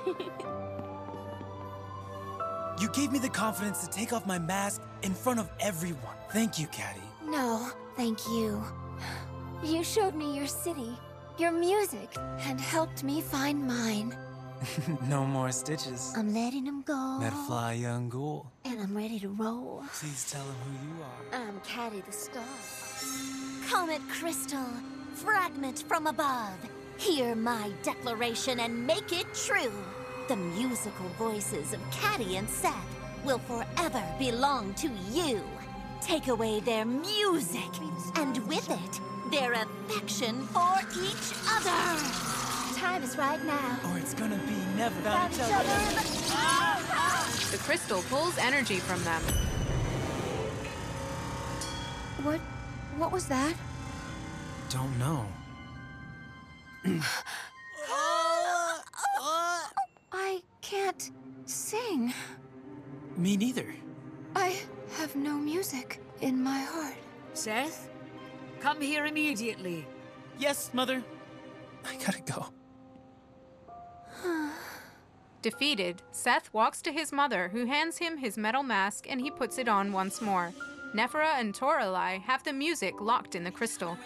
You gave me the confidence to take off my mask in front of everyone. Thank you, Caddy. No, thank you. You showed me your city, your music, and helped me find mine. No more stitches. I'm letting them go. Met a fly young ghoul. And I'm ready to roll. Please tell him who you are. I'm Caddy the Star. Comet Crystal, fragment from above. Hear my declaration and make it true. The musical voices of Caddy and Seth will forever belong to you. Take away their music, and with it, their affection for each other. Time is right now. Or it's gonna be never. Found each other in the... The crystal pulls energy from them. What was that? Don't know. I can't sing. Me neither. I have no music in my heart. Seth, come here immediately. Yes, Mother. I gotta go. Defeated, Seth walks to his mother, who hands him his metal mask, and he puts it on once more. Nephra and Toralei have the music locked in the crystal.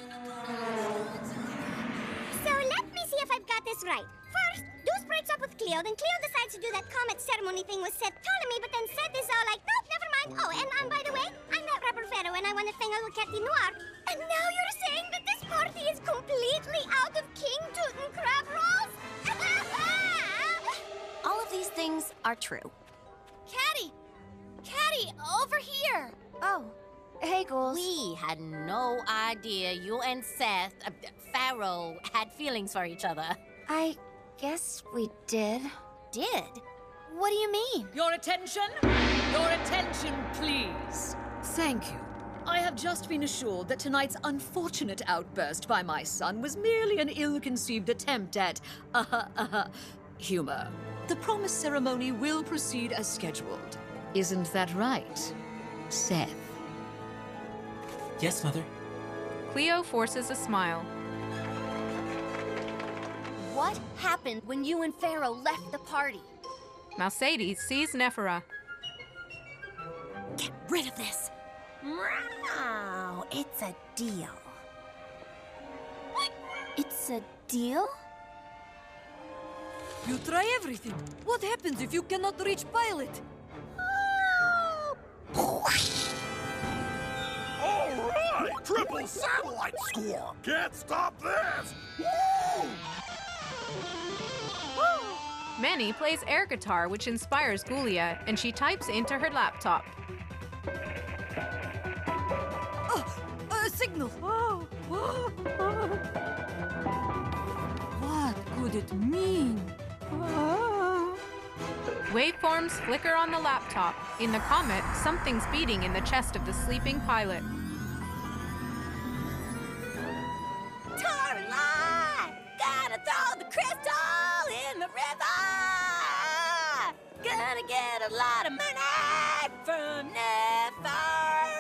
So let me see if I've got this right. First, Deuce breaks up with Cleo, then Cleo decides to do that comet ceremony thing with Seth Ptolemy, but then Seth is all like, nope, never mind. Oh, and by the way, I'm that rapper Pharaoh, and I want to sing a little Cathy Noir. And now you're saying that this party is completely out of King Tootin' crab rolls? All of these things are true. Caddy! Caddy, over here! Oh, hey, ghouls. We had no idea you and Seth, Pharaoh, had feelings for each other. I guess we did. Did? What do you mean? Your attention? Your attention, please. Thank you. I have just been assured that tonight's unfortunate outburst by my son was merely an ill-conceived attempt at, humor. The promise ceremony will proceed as scheduled. Isn't that right, Seth? Yes, Mother. Cleo forces a smile. What happened when you and Pharaoh left the party? Malsades sees Nephra. Get rid of this. Meow. It's a deal. It's a deal? You try everything. What happens if you cannot reach Pilot? All right! Triple satellite score! Can't stop this! Woo! Manny plays air guitar, which inspires Ghoulia, and she types into her laptop. A signal! What could it mean? Waveforms flicker on the laptop. In the comet, something's beating in the chest of the sleeping pilot. Torlight! Gotta throw the crystal in the river! Gonna get a lot of money from Nephra!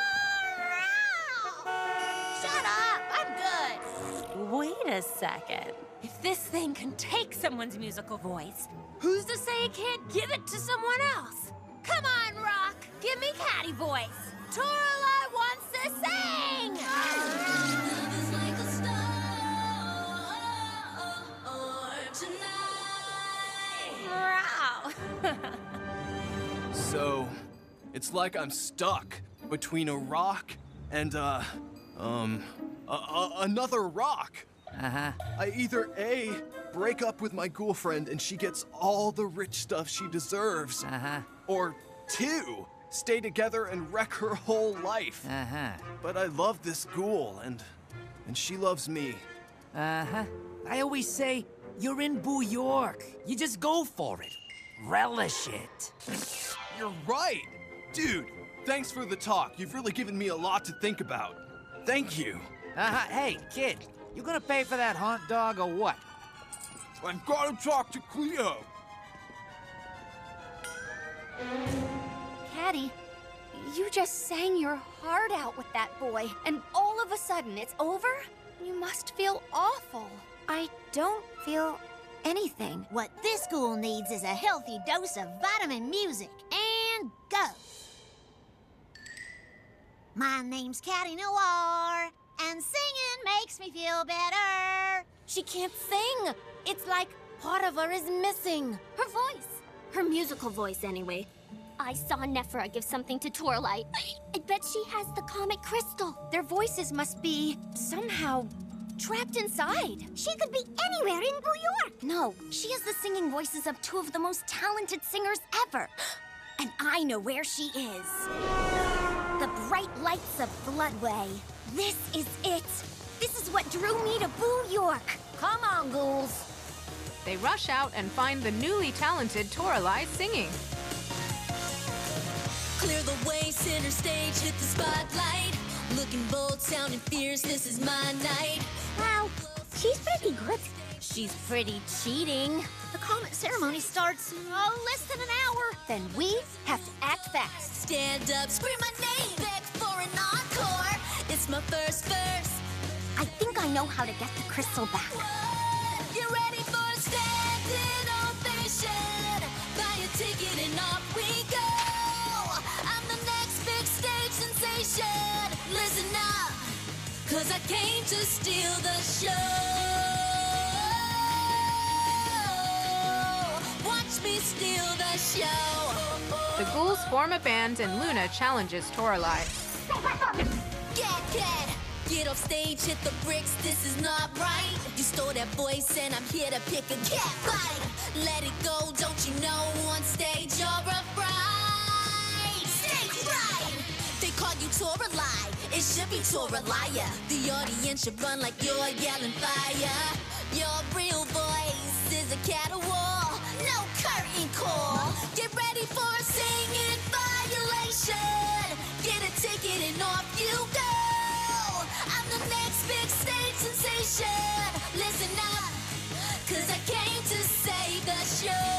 Shut up! I'm good! Wait a second. If this thing can take someone's musical voice, who's to say it can't give it to someone else? Come on, Rock! Give me catty voice! Torlight wants to sing! So, it's like I'm stuck between a rock and, another rock. Uh-huh. I either A, break up with my ghoul friend and she gets all the rich stuff she deserves. Uh-huh. Or 2, stay together and wreck her whole life. Uh-huh. But I love this ghoul and she loves me. Uh-huh. I always say, you're in Boo York. You just go for it. Relish it. You're right. Dude, thanks for the talk. You've really given me a lot to think about. Thank you. Uh-huh. Hey, kid, you gonna pay for that haunt dog or what? I've got to talk to Cleo. Caddy, you just sang your heart out with that boy, and all of a sudden it's over? You must feel awful. I don't feel anything. What this school needs is a healthy dose of vitamin music. And go! My name's Caddy Noir, and singing makes me feel better. She can't sing. It's like part of her is missing. Her voice. Her musical voice, anyway. I saw Nephra give something to Torlight. I bet she has the comet crystal. Their voices must be somehow trapped inside. She could be anywhere in Boo York. No, she has the singing voices of 2 of the most talented singers ever. And I know where she is. The bright lights of Floodway. This is it. This is what drew me to Boo York. Come on, ghouls. They rush out and find the newly talented Toralei singing. Clear the way, center stage, hit the spotlight. Looking bold, sounding fierce, this is my night. Wow, she's pretty good. She's pretty cheating. The comet ceremony starts less than an hour. Then we have to act fast. Stand up, scream my name, beg for an encore. It's my first verse. I think I know how to get the crystal back. You ready for a standing ovation? Buy a ticket and off we go. I'm the next big stage sensation. Listen up, 'cause I came to steal the show. Watch me steal the show. The ghouls form a band and Luna challenges Toralei. Get off stage, hit the bricks, this is not right. You stole that voice and I'm here to pick a cat fight. Let it go, don't you know, on stage you're a fright. Stage fright! They call you Toralei, it should be Toralei. The audience should run like you're yelling fire. Your real voice is a caterwaul, no curtain call. Get ready for a singing violation. Get a ticket and off you go. I'm the next big stage sensation. Listen up, 'cause I came to save the show.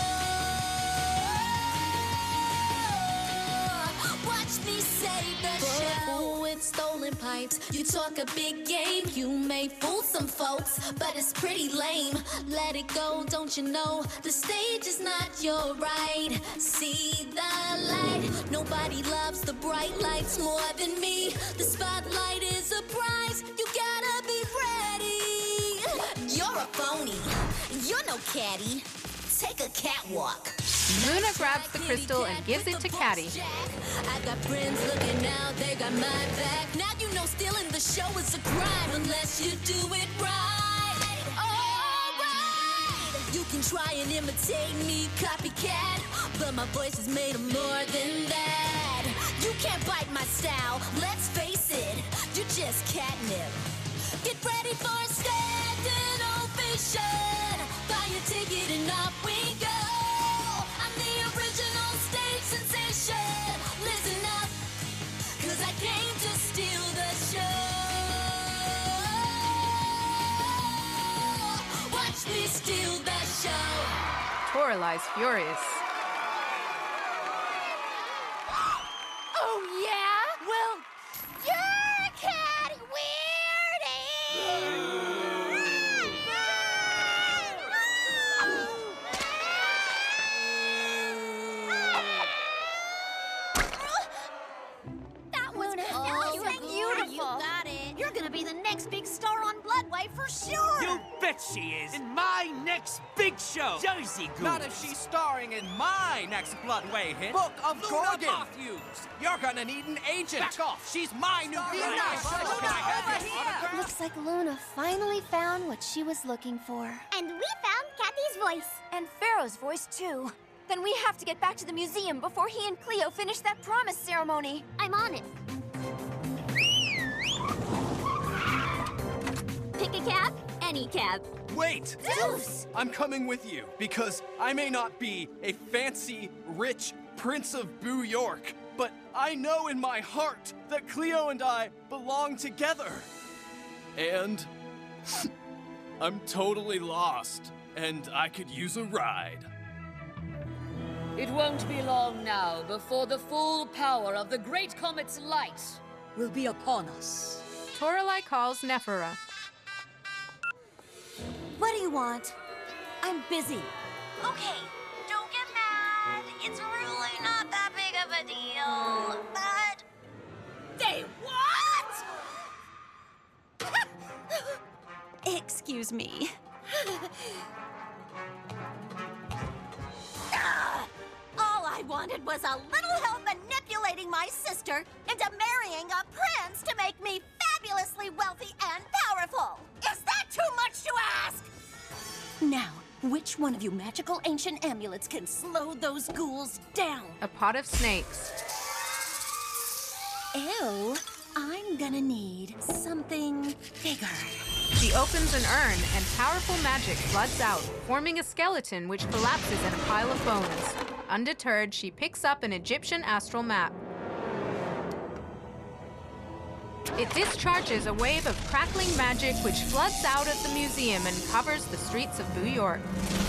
Watch me save the show. With with stolen pipes. You talk a big game, you may fool some folks, but it's pretty lame. Let it go, don't you know? The stage is not your right. See the light. Nobody loves the bright lights more than me. The spotlight is a prize. You gotta be ready. You're a phony. You're no caddy. Take a catwalk. Luna grabs the crystal and gives it to Caddy. I got friends looking out, they got my back. Now you know stealing the show is a crime unless you do it right. Alright! You can try and imitate me, copycat, but my voice is made of more than that. You can't bite my style, let's face it, you're just catnip. Get ready for a standing ovation. Buy your ticket and off we go. I'm the original stage sensation. Listen up, 'cause I came to steal the show. Watch me steal the show. Toralai's furious. Oh, yeah? Well, you're a cat That was beautiful. You got it. You're gonna be the next big star on Bloodway for sure. You bet she is. In my next big show. Jersey Ghouls. Not if she's starring in my next Bloodway hit, Book of Luna Gorgon. Matthews. You're gonna need an agent. Back off. She's my new Looks like Luna finally found what she was looking for. And we found Kathy's voice. And Pharaoh's voice, too. Then we have to get back to the museum before he and Cleo finish that promise ceremony. I'm on it. Pick a cab, any cab. Wait! Deuce! I'm coming with you, because I may not be a fancy, rich Prince of Boo York, but I know in my heart that Cleo and I belong together. And I'm totally lost, and I could use a ride. It won't be long now before the full power of the Great Comet's light will be upon us. Toralai calls Nephira. What do you want? I'm busy. Okay, don't get mad. It's really not that big of a deal. But... They what? Excuse me. All I wanted was a little help manipulating my sister into marrying a prince to make me fabulously wealthy and powerful. Is that too much to ask? Now, which one of you magical ancient amulets can slow those ghouls down? A pot of snakes. Ew, I'm gonna need something bigger. She opens an urn and powerful magic floods out, forming a skeleton which collapses in a pile of bones. Undeterred, she picks up an Egyptian astral map. It discharges a wave of crackling magic which floods out of the museum and covers the streets of Boo York.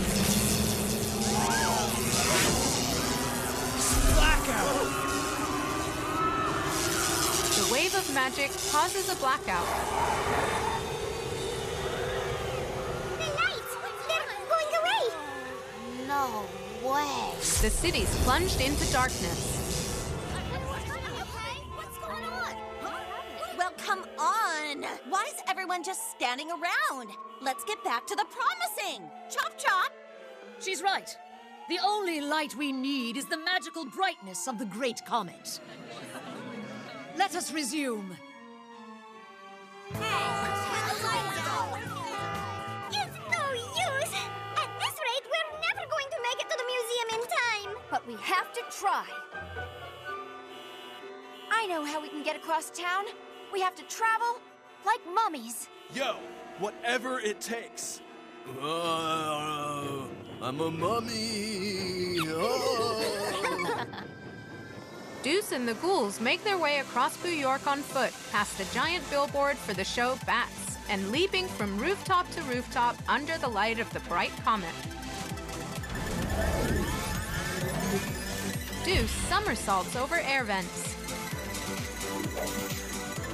Blackout! The wave of magic causes a blackout. The lights! They're going away! No way. The city's plunged into darkness. Well, come on! Why is everyone just standing around? Let's get back to the promising! Chop chop! She's right. The only light we need is the magical brightness of the Great Comet. Let us resume. It's no use! At this rate, we're never going to make it to the museum in time! But we have to try. I know how we can get across town. We have to travel like mummies. Yo, whatever it takes. I'm a mummy. Oh. Deuce and the ghouls make their way across Boo York on foot, past the giant billboard for the show Bats, and leaping from rooftop to rooftop under the light of the bright comet. Deuce somersaults over air vents.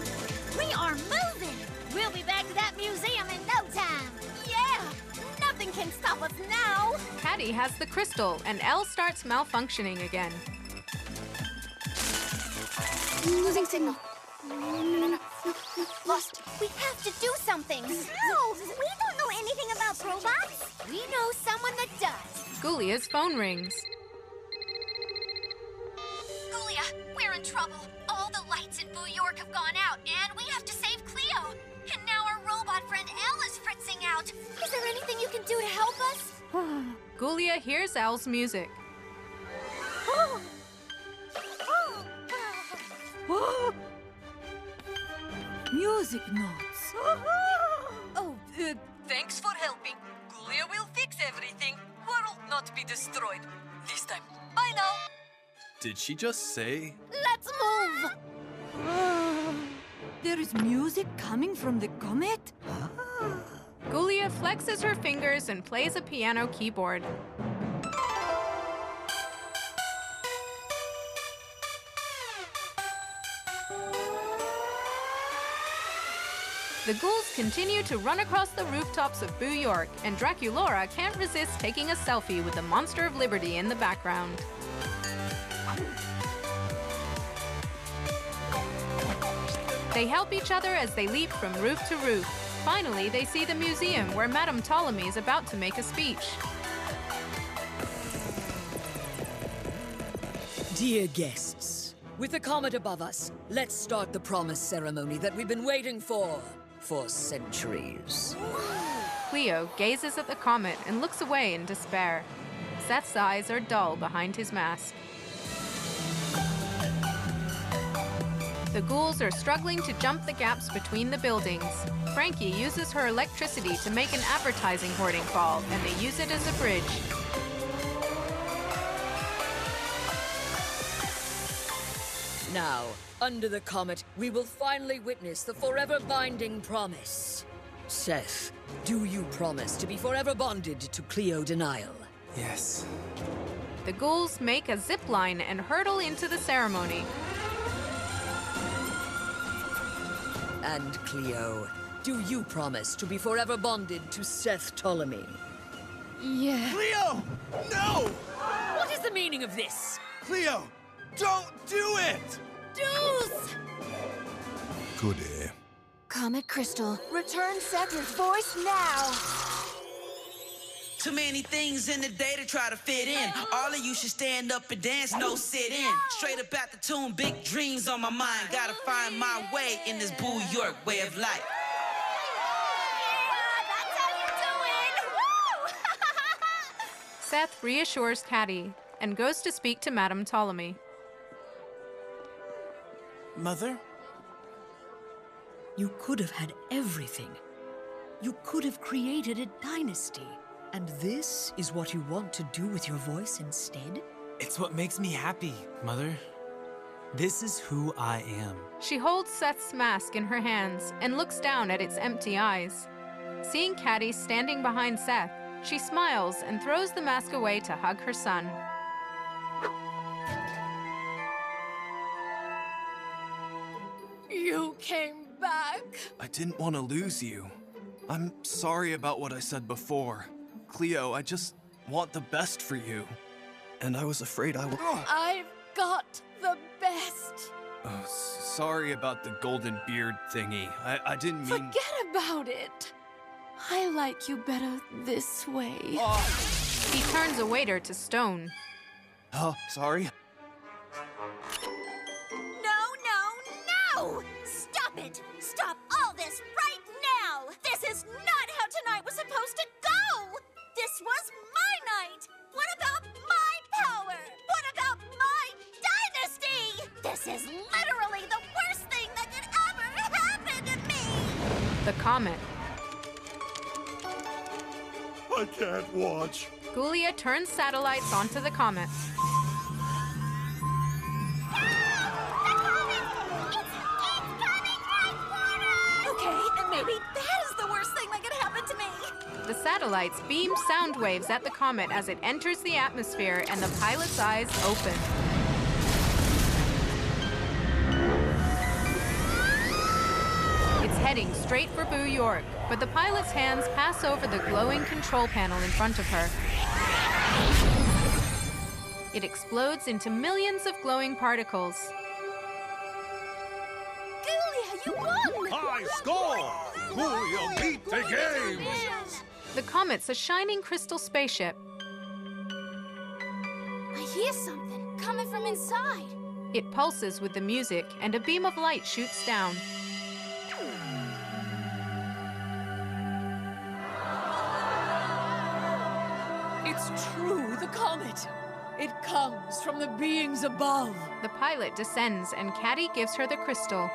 We are moving! We'll be back to that museum in no time! Yeah! Nothing can stop us now! Caddy has the crystal, and Elle starts malfunctioning again. Losing signal. No. Lost. We have to do something! No! We don't know anything about robots! We know someone that does! Gulia's phone rings. Gulia, we're in trouble. All the lights in Boo York have gone out, and we have to save Cleo. And now our robot friend Elle is fritzing out. Is there anything you can do to help us? Gulia hears Elle's music. Music notes. Thanks for helping. Gulia will fix everything. World not be destroyed. This time. Bye now. Did she just say? Let's move! There is music coming from the comet? Gulia flexes her fingers and plays a piano keyboard. The ghouls continue to run across the rooftops of Boo York, and Draculora can't resist taking a selfie with the Monster of Liberty in the background. They help each other as they leap from roof to roof. Finally, they see the museum where Madame Ptolemy is about to make a speech. Dear guests, with the comet above us, let's start the promise ceremony that we've been waiting for centuries. Cleo gazes at the comet and looks away in despair. Seth's eyes are dull behind his mask. The ghouls are struggling to jump the gaps between the buildings. Frankie uses her electricity to make an advertising hoarding fall, and they use it as a bridge. Now, under the comet, we will finally witness the forever binding promise. Seth, do you promise to be forever bonded to Cleo Denial? Yes. The ghouls make a zip line and hurtle into the ceremony. And Cleo, do you promise to be forever bonded to Seth Ptolemy? Yeah. Cleo! No! What is the meaning of this? Cleo, don't do it! Deuce! Goody. Comet Crystal, return Cedric's voice now! Too many things in the day to try to fit in. All of you should stand up and dance, no sit in. Straight up at the tune, big dreams on my mind. Gotta find my way in this Boo York way of life. That's how you do it! Woo! Seth reassures Caddy and goes to speak to Madame Ptolemy. Mother? You could have had everything. You could have created a dynasty. And this is what you want to do with your voice instead? It's what makes me happy, Mother. This is who I am. She holds Seth's mask in her hands and looks down at its empty eyes. Seeing Caddy standing behind Seth, she smiles and throws the mask away to hug her son. You came back. I didn't want to lose you. I'm sorry about what I said before. Cleo, I just want the best for you. And I was afraid I would... I've got the best. Sorry about the golden beard thingy. I didn't mean... Forget about it. I like you better this way. He turns a waiter to stone. Oh, sorry. No! Stop it! Stop all this right now! This is not how tonight was supposed to go! This was my night! What about my power? What about my dynasty? This is literally the worst thing that could ever happen to me! The comet. I can't watch. Gulia turns satellites onto the comet. Maybe that is the worst thing that could happen to me! The satellites beam sound waves at the comet as it enters the atmosphere, and the pilot's eyes open. heading straight for Boo York, but the pilot's hands pass over the glowing control panel in front of her. It explodes into millions of glowing particles. Ghoulia, you won! High score! Ghoulia beat the games! The comet's a shining crystal spaceship. I hear something coming from inside. It pulses with the music, and a beam of light shoots down. It's true, the comet. It comes from the beings above. The pilot descends, and Caddy gives her the crystal.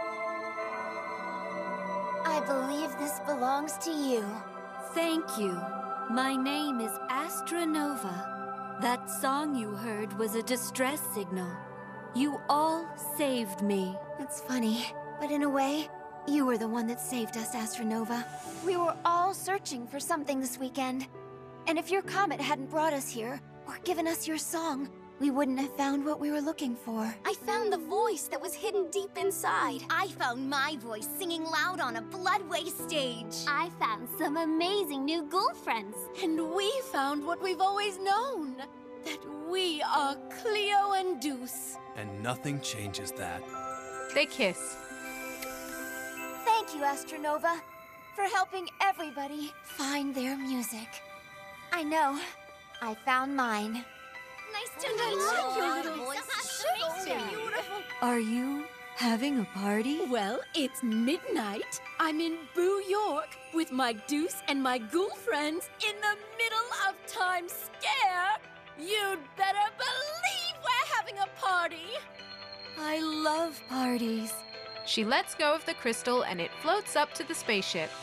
I believe this belongs to you. Thank you. My name is Astronova. That song you heard was a distress signal. You all saved me. It's funny, but in a way, you were the one that saved us, Astronova. We were all searching for something this weekend. And if your comet hadn't brought us here, or given us your song, we wouldn't have found what we were looking for. I found the voice that was hidden deep inside. I found my voice singing loud on a Bloodway stage. I found some amazing new ghoul friends. And we found what we've always known, that we are Cleo and Deuce. And nothing changes that. They kiss. Thank you, Astronova, for helping everybody find their music. I know. I found mine. Nice to meet you, little voice. Beautiful. Are you having a party? Well, it's midnight. I'm in Boo York with my Deuce and my ghoul friends in the middle of Times Square. You'd better believe we're having a party. I love parties. She lets go of the crystal, and it floats up to the spaceship.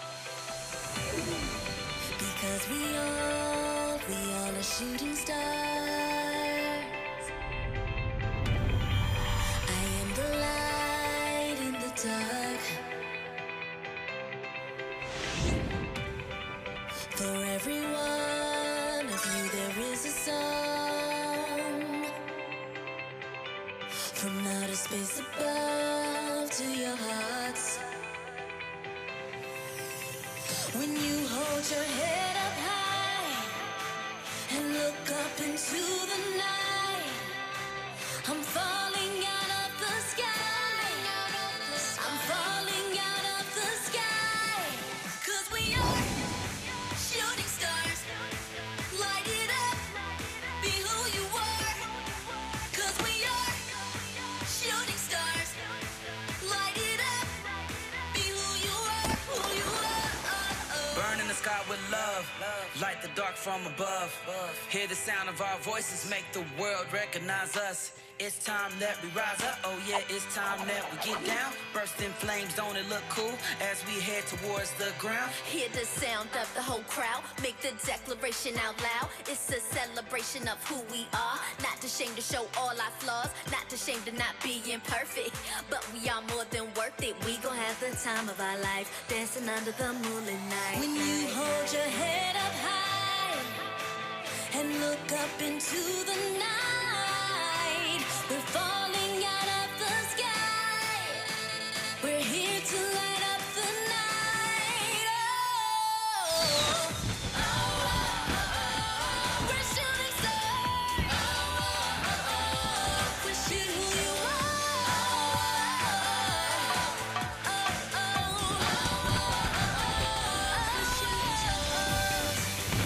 Because we all are shooting stars. I am the light in the dark. For every one of you there is a song. From outer space above to your hearts. When you hold your head up high and look up into the night, I'm falling out of the sky. I'm falling out of the sky. 'Cause we are shooting stars. Light it up, be who you are. 'Cause we are shooting stars. Light it up, be who you are, who you are. Burn in the sky with love, light the dark from above. Hear the sound of our voices, make the world recognize us. It's time that we rise up, oh yeah, it's time that we get down. Burst in flames, don't it look cool as we head towards the ground? Hear the sound of the whole crowd, make the declaration out loud. It's a celebration of who we are, not ashamed to show all our flaws, not ashamed of not being perfect, but we are more than worth it. We gon' have the time of our life, dancing under the moonlit night. When you hold your head up high and look up into the night, we're falling out of the sky. We're here to light up the night. Oh, oh, oh, oh. We're shooting stars. Oh, oh, oh. We're shooting who you are. Oh, oh, oh. We're shooting stars.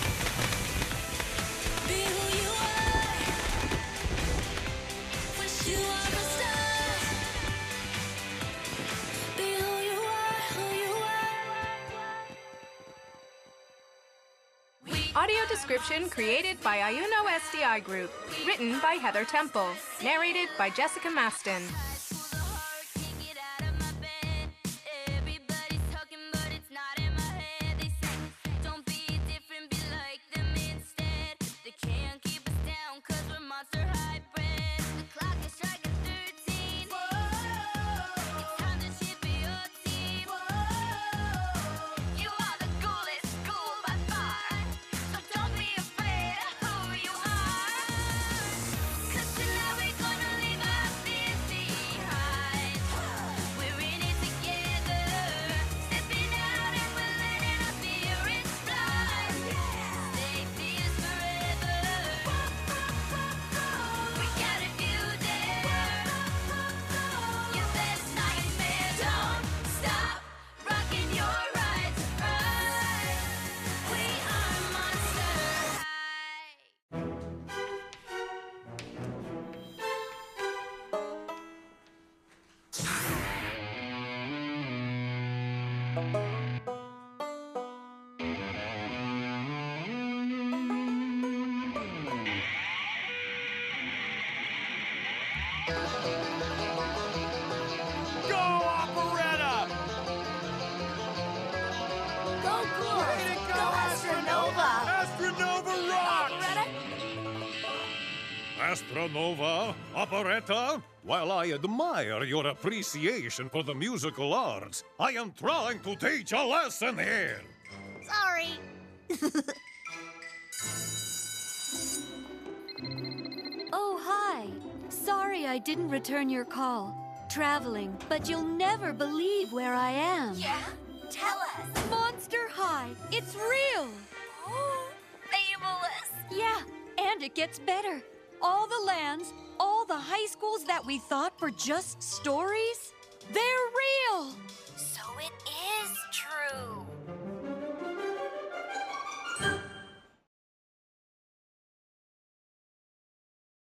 Be who you are. Wish you are a star. Be who you are, who you are. Audio description created by Ayuno SDI Group. Written by Heather Temple. Narrated by Jessica Maston. Astronova, operetta, while I admire your appreciation for the musical arts, I am trying to teach a lesson here. Sorry. Oh, hi. Sorry I didn't return your call. Traveling, but you'll never believe where I am. Yeah? Tell us. Monster High. It's real. Oh, fabulous. Yeah, and it gets better. All the lands, all the high schools that we thought were just stories, they're real.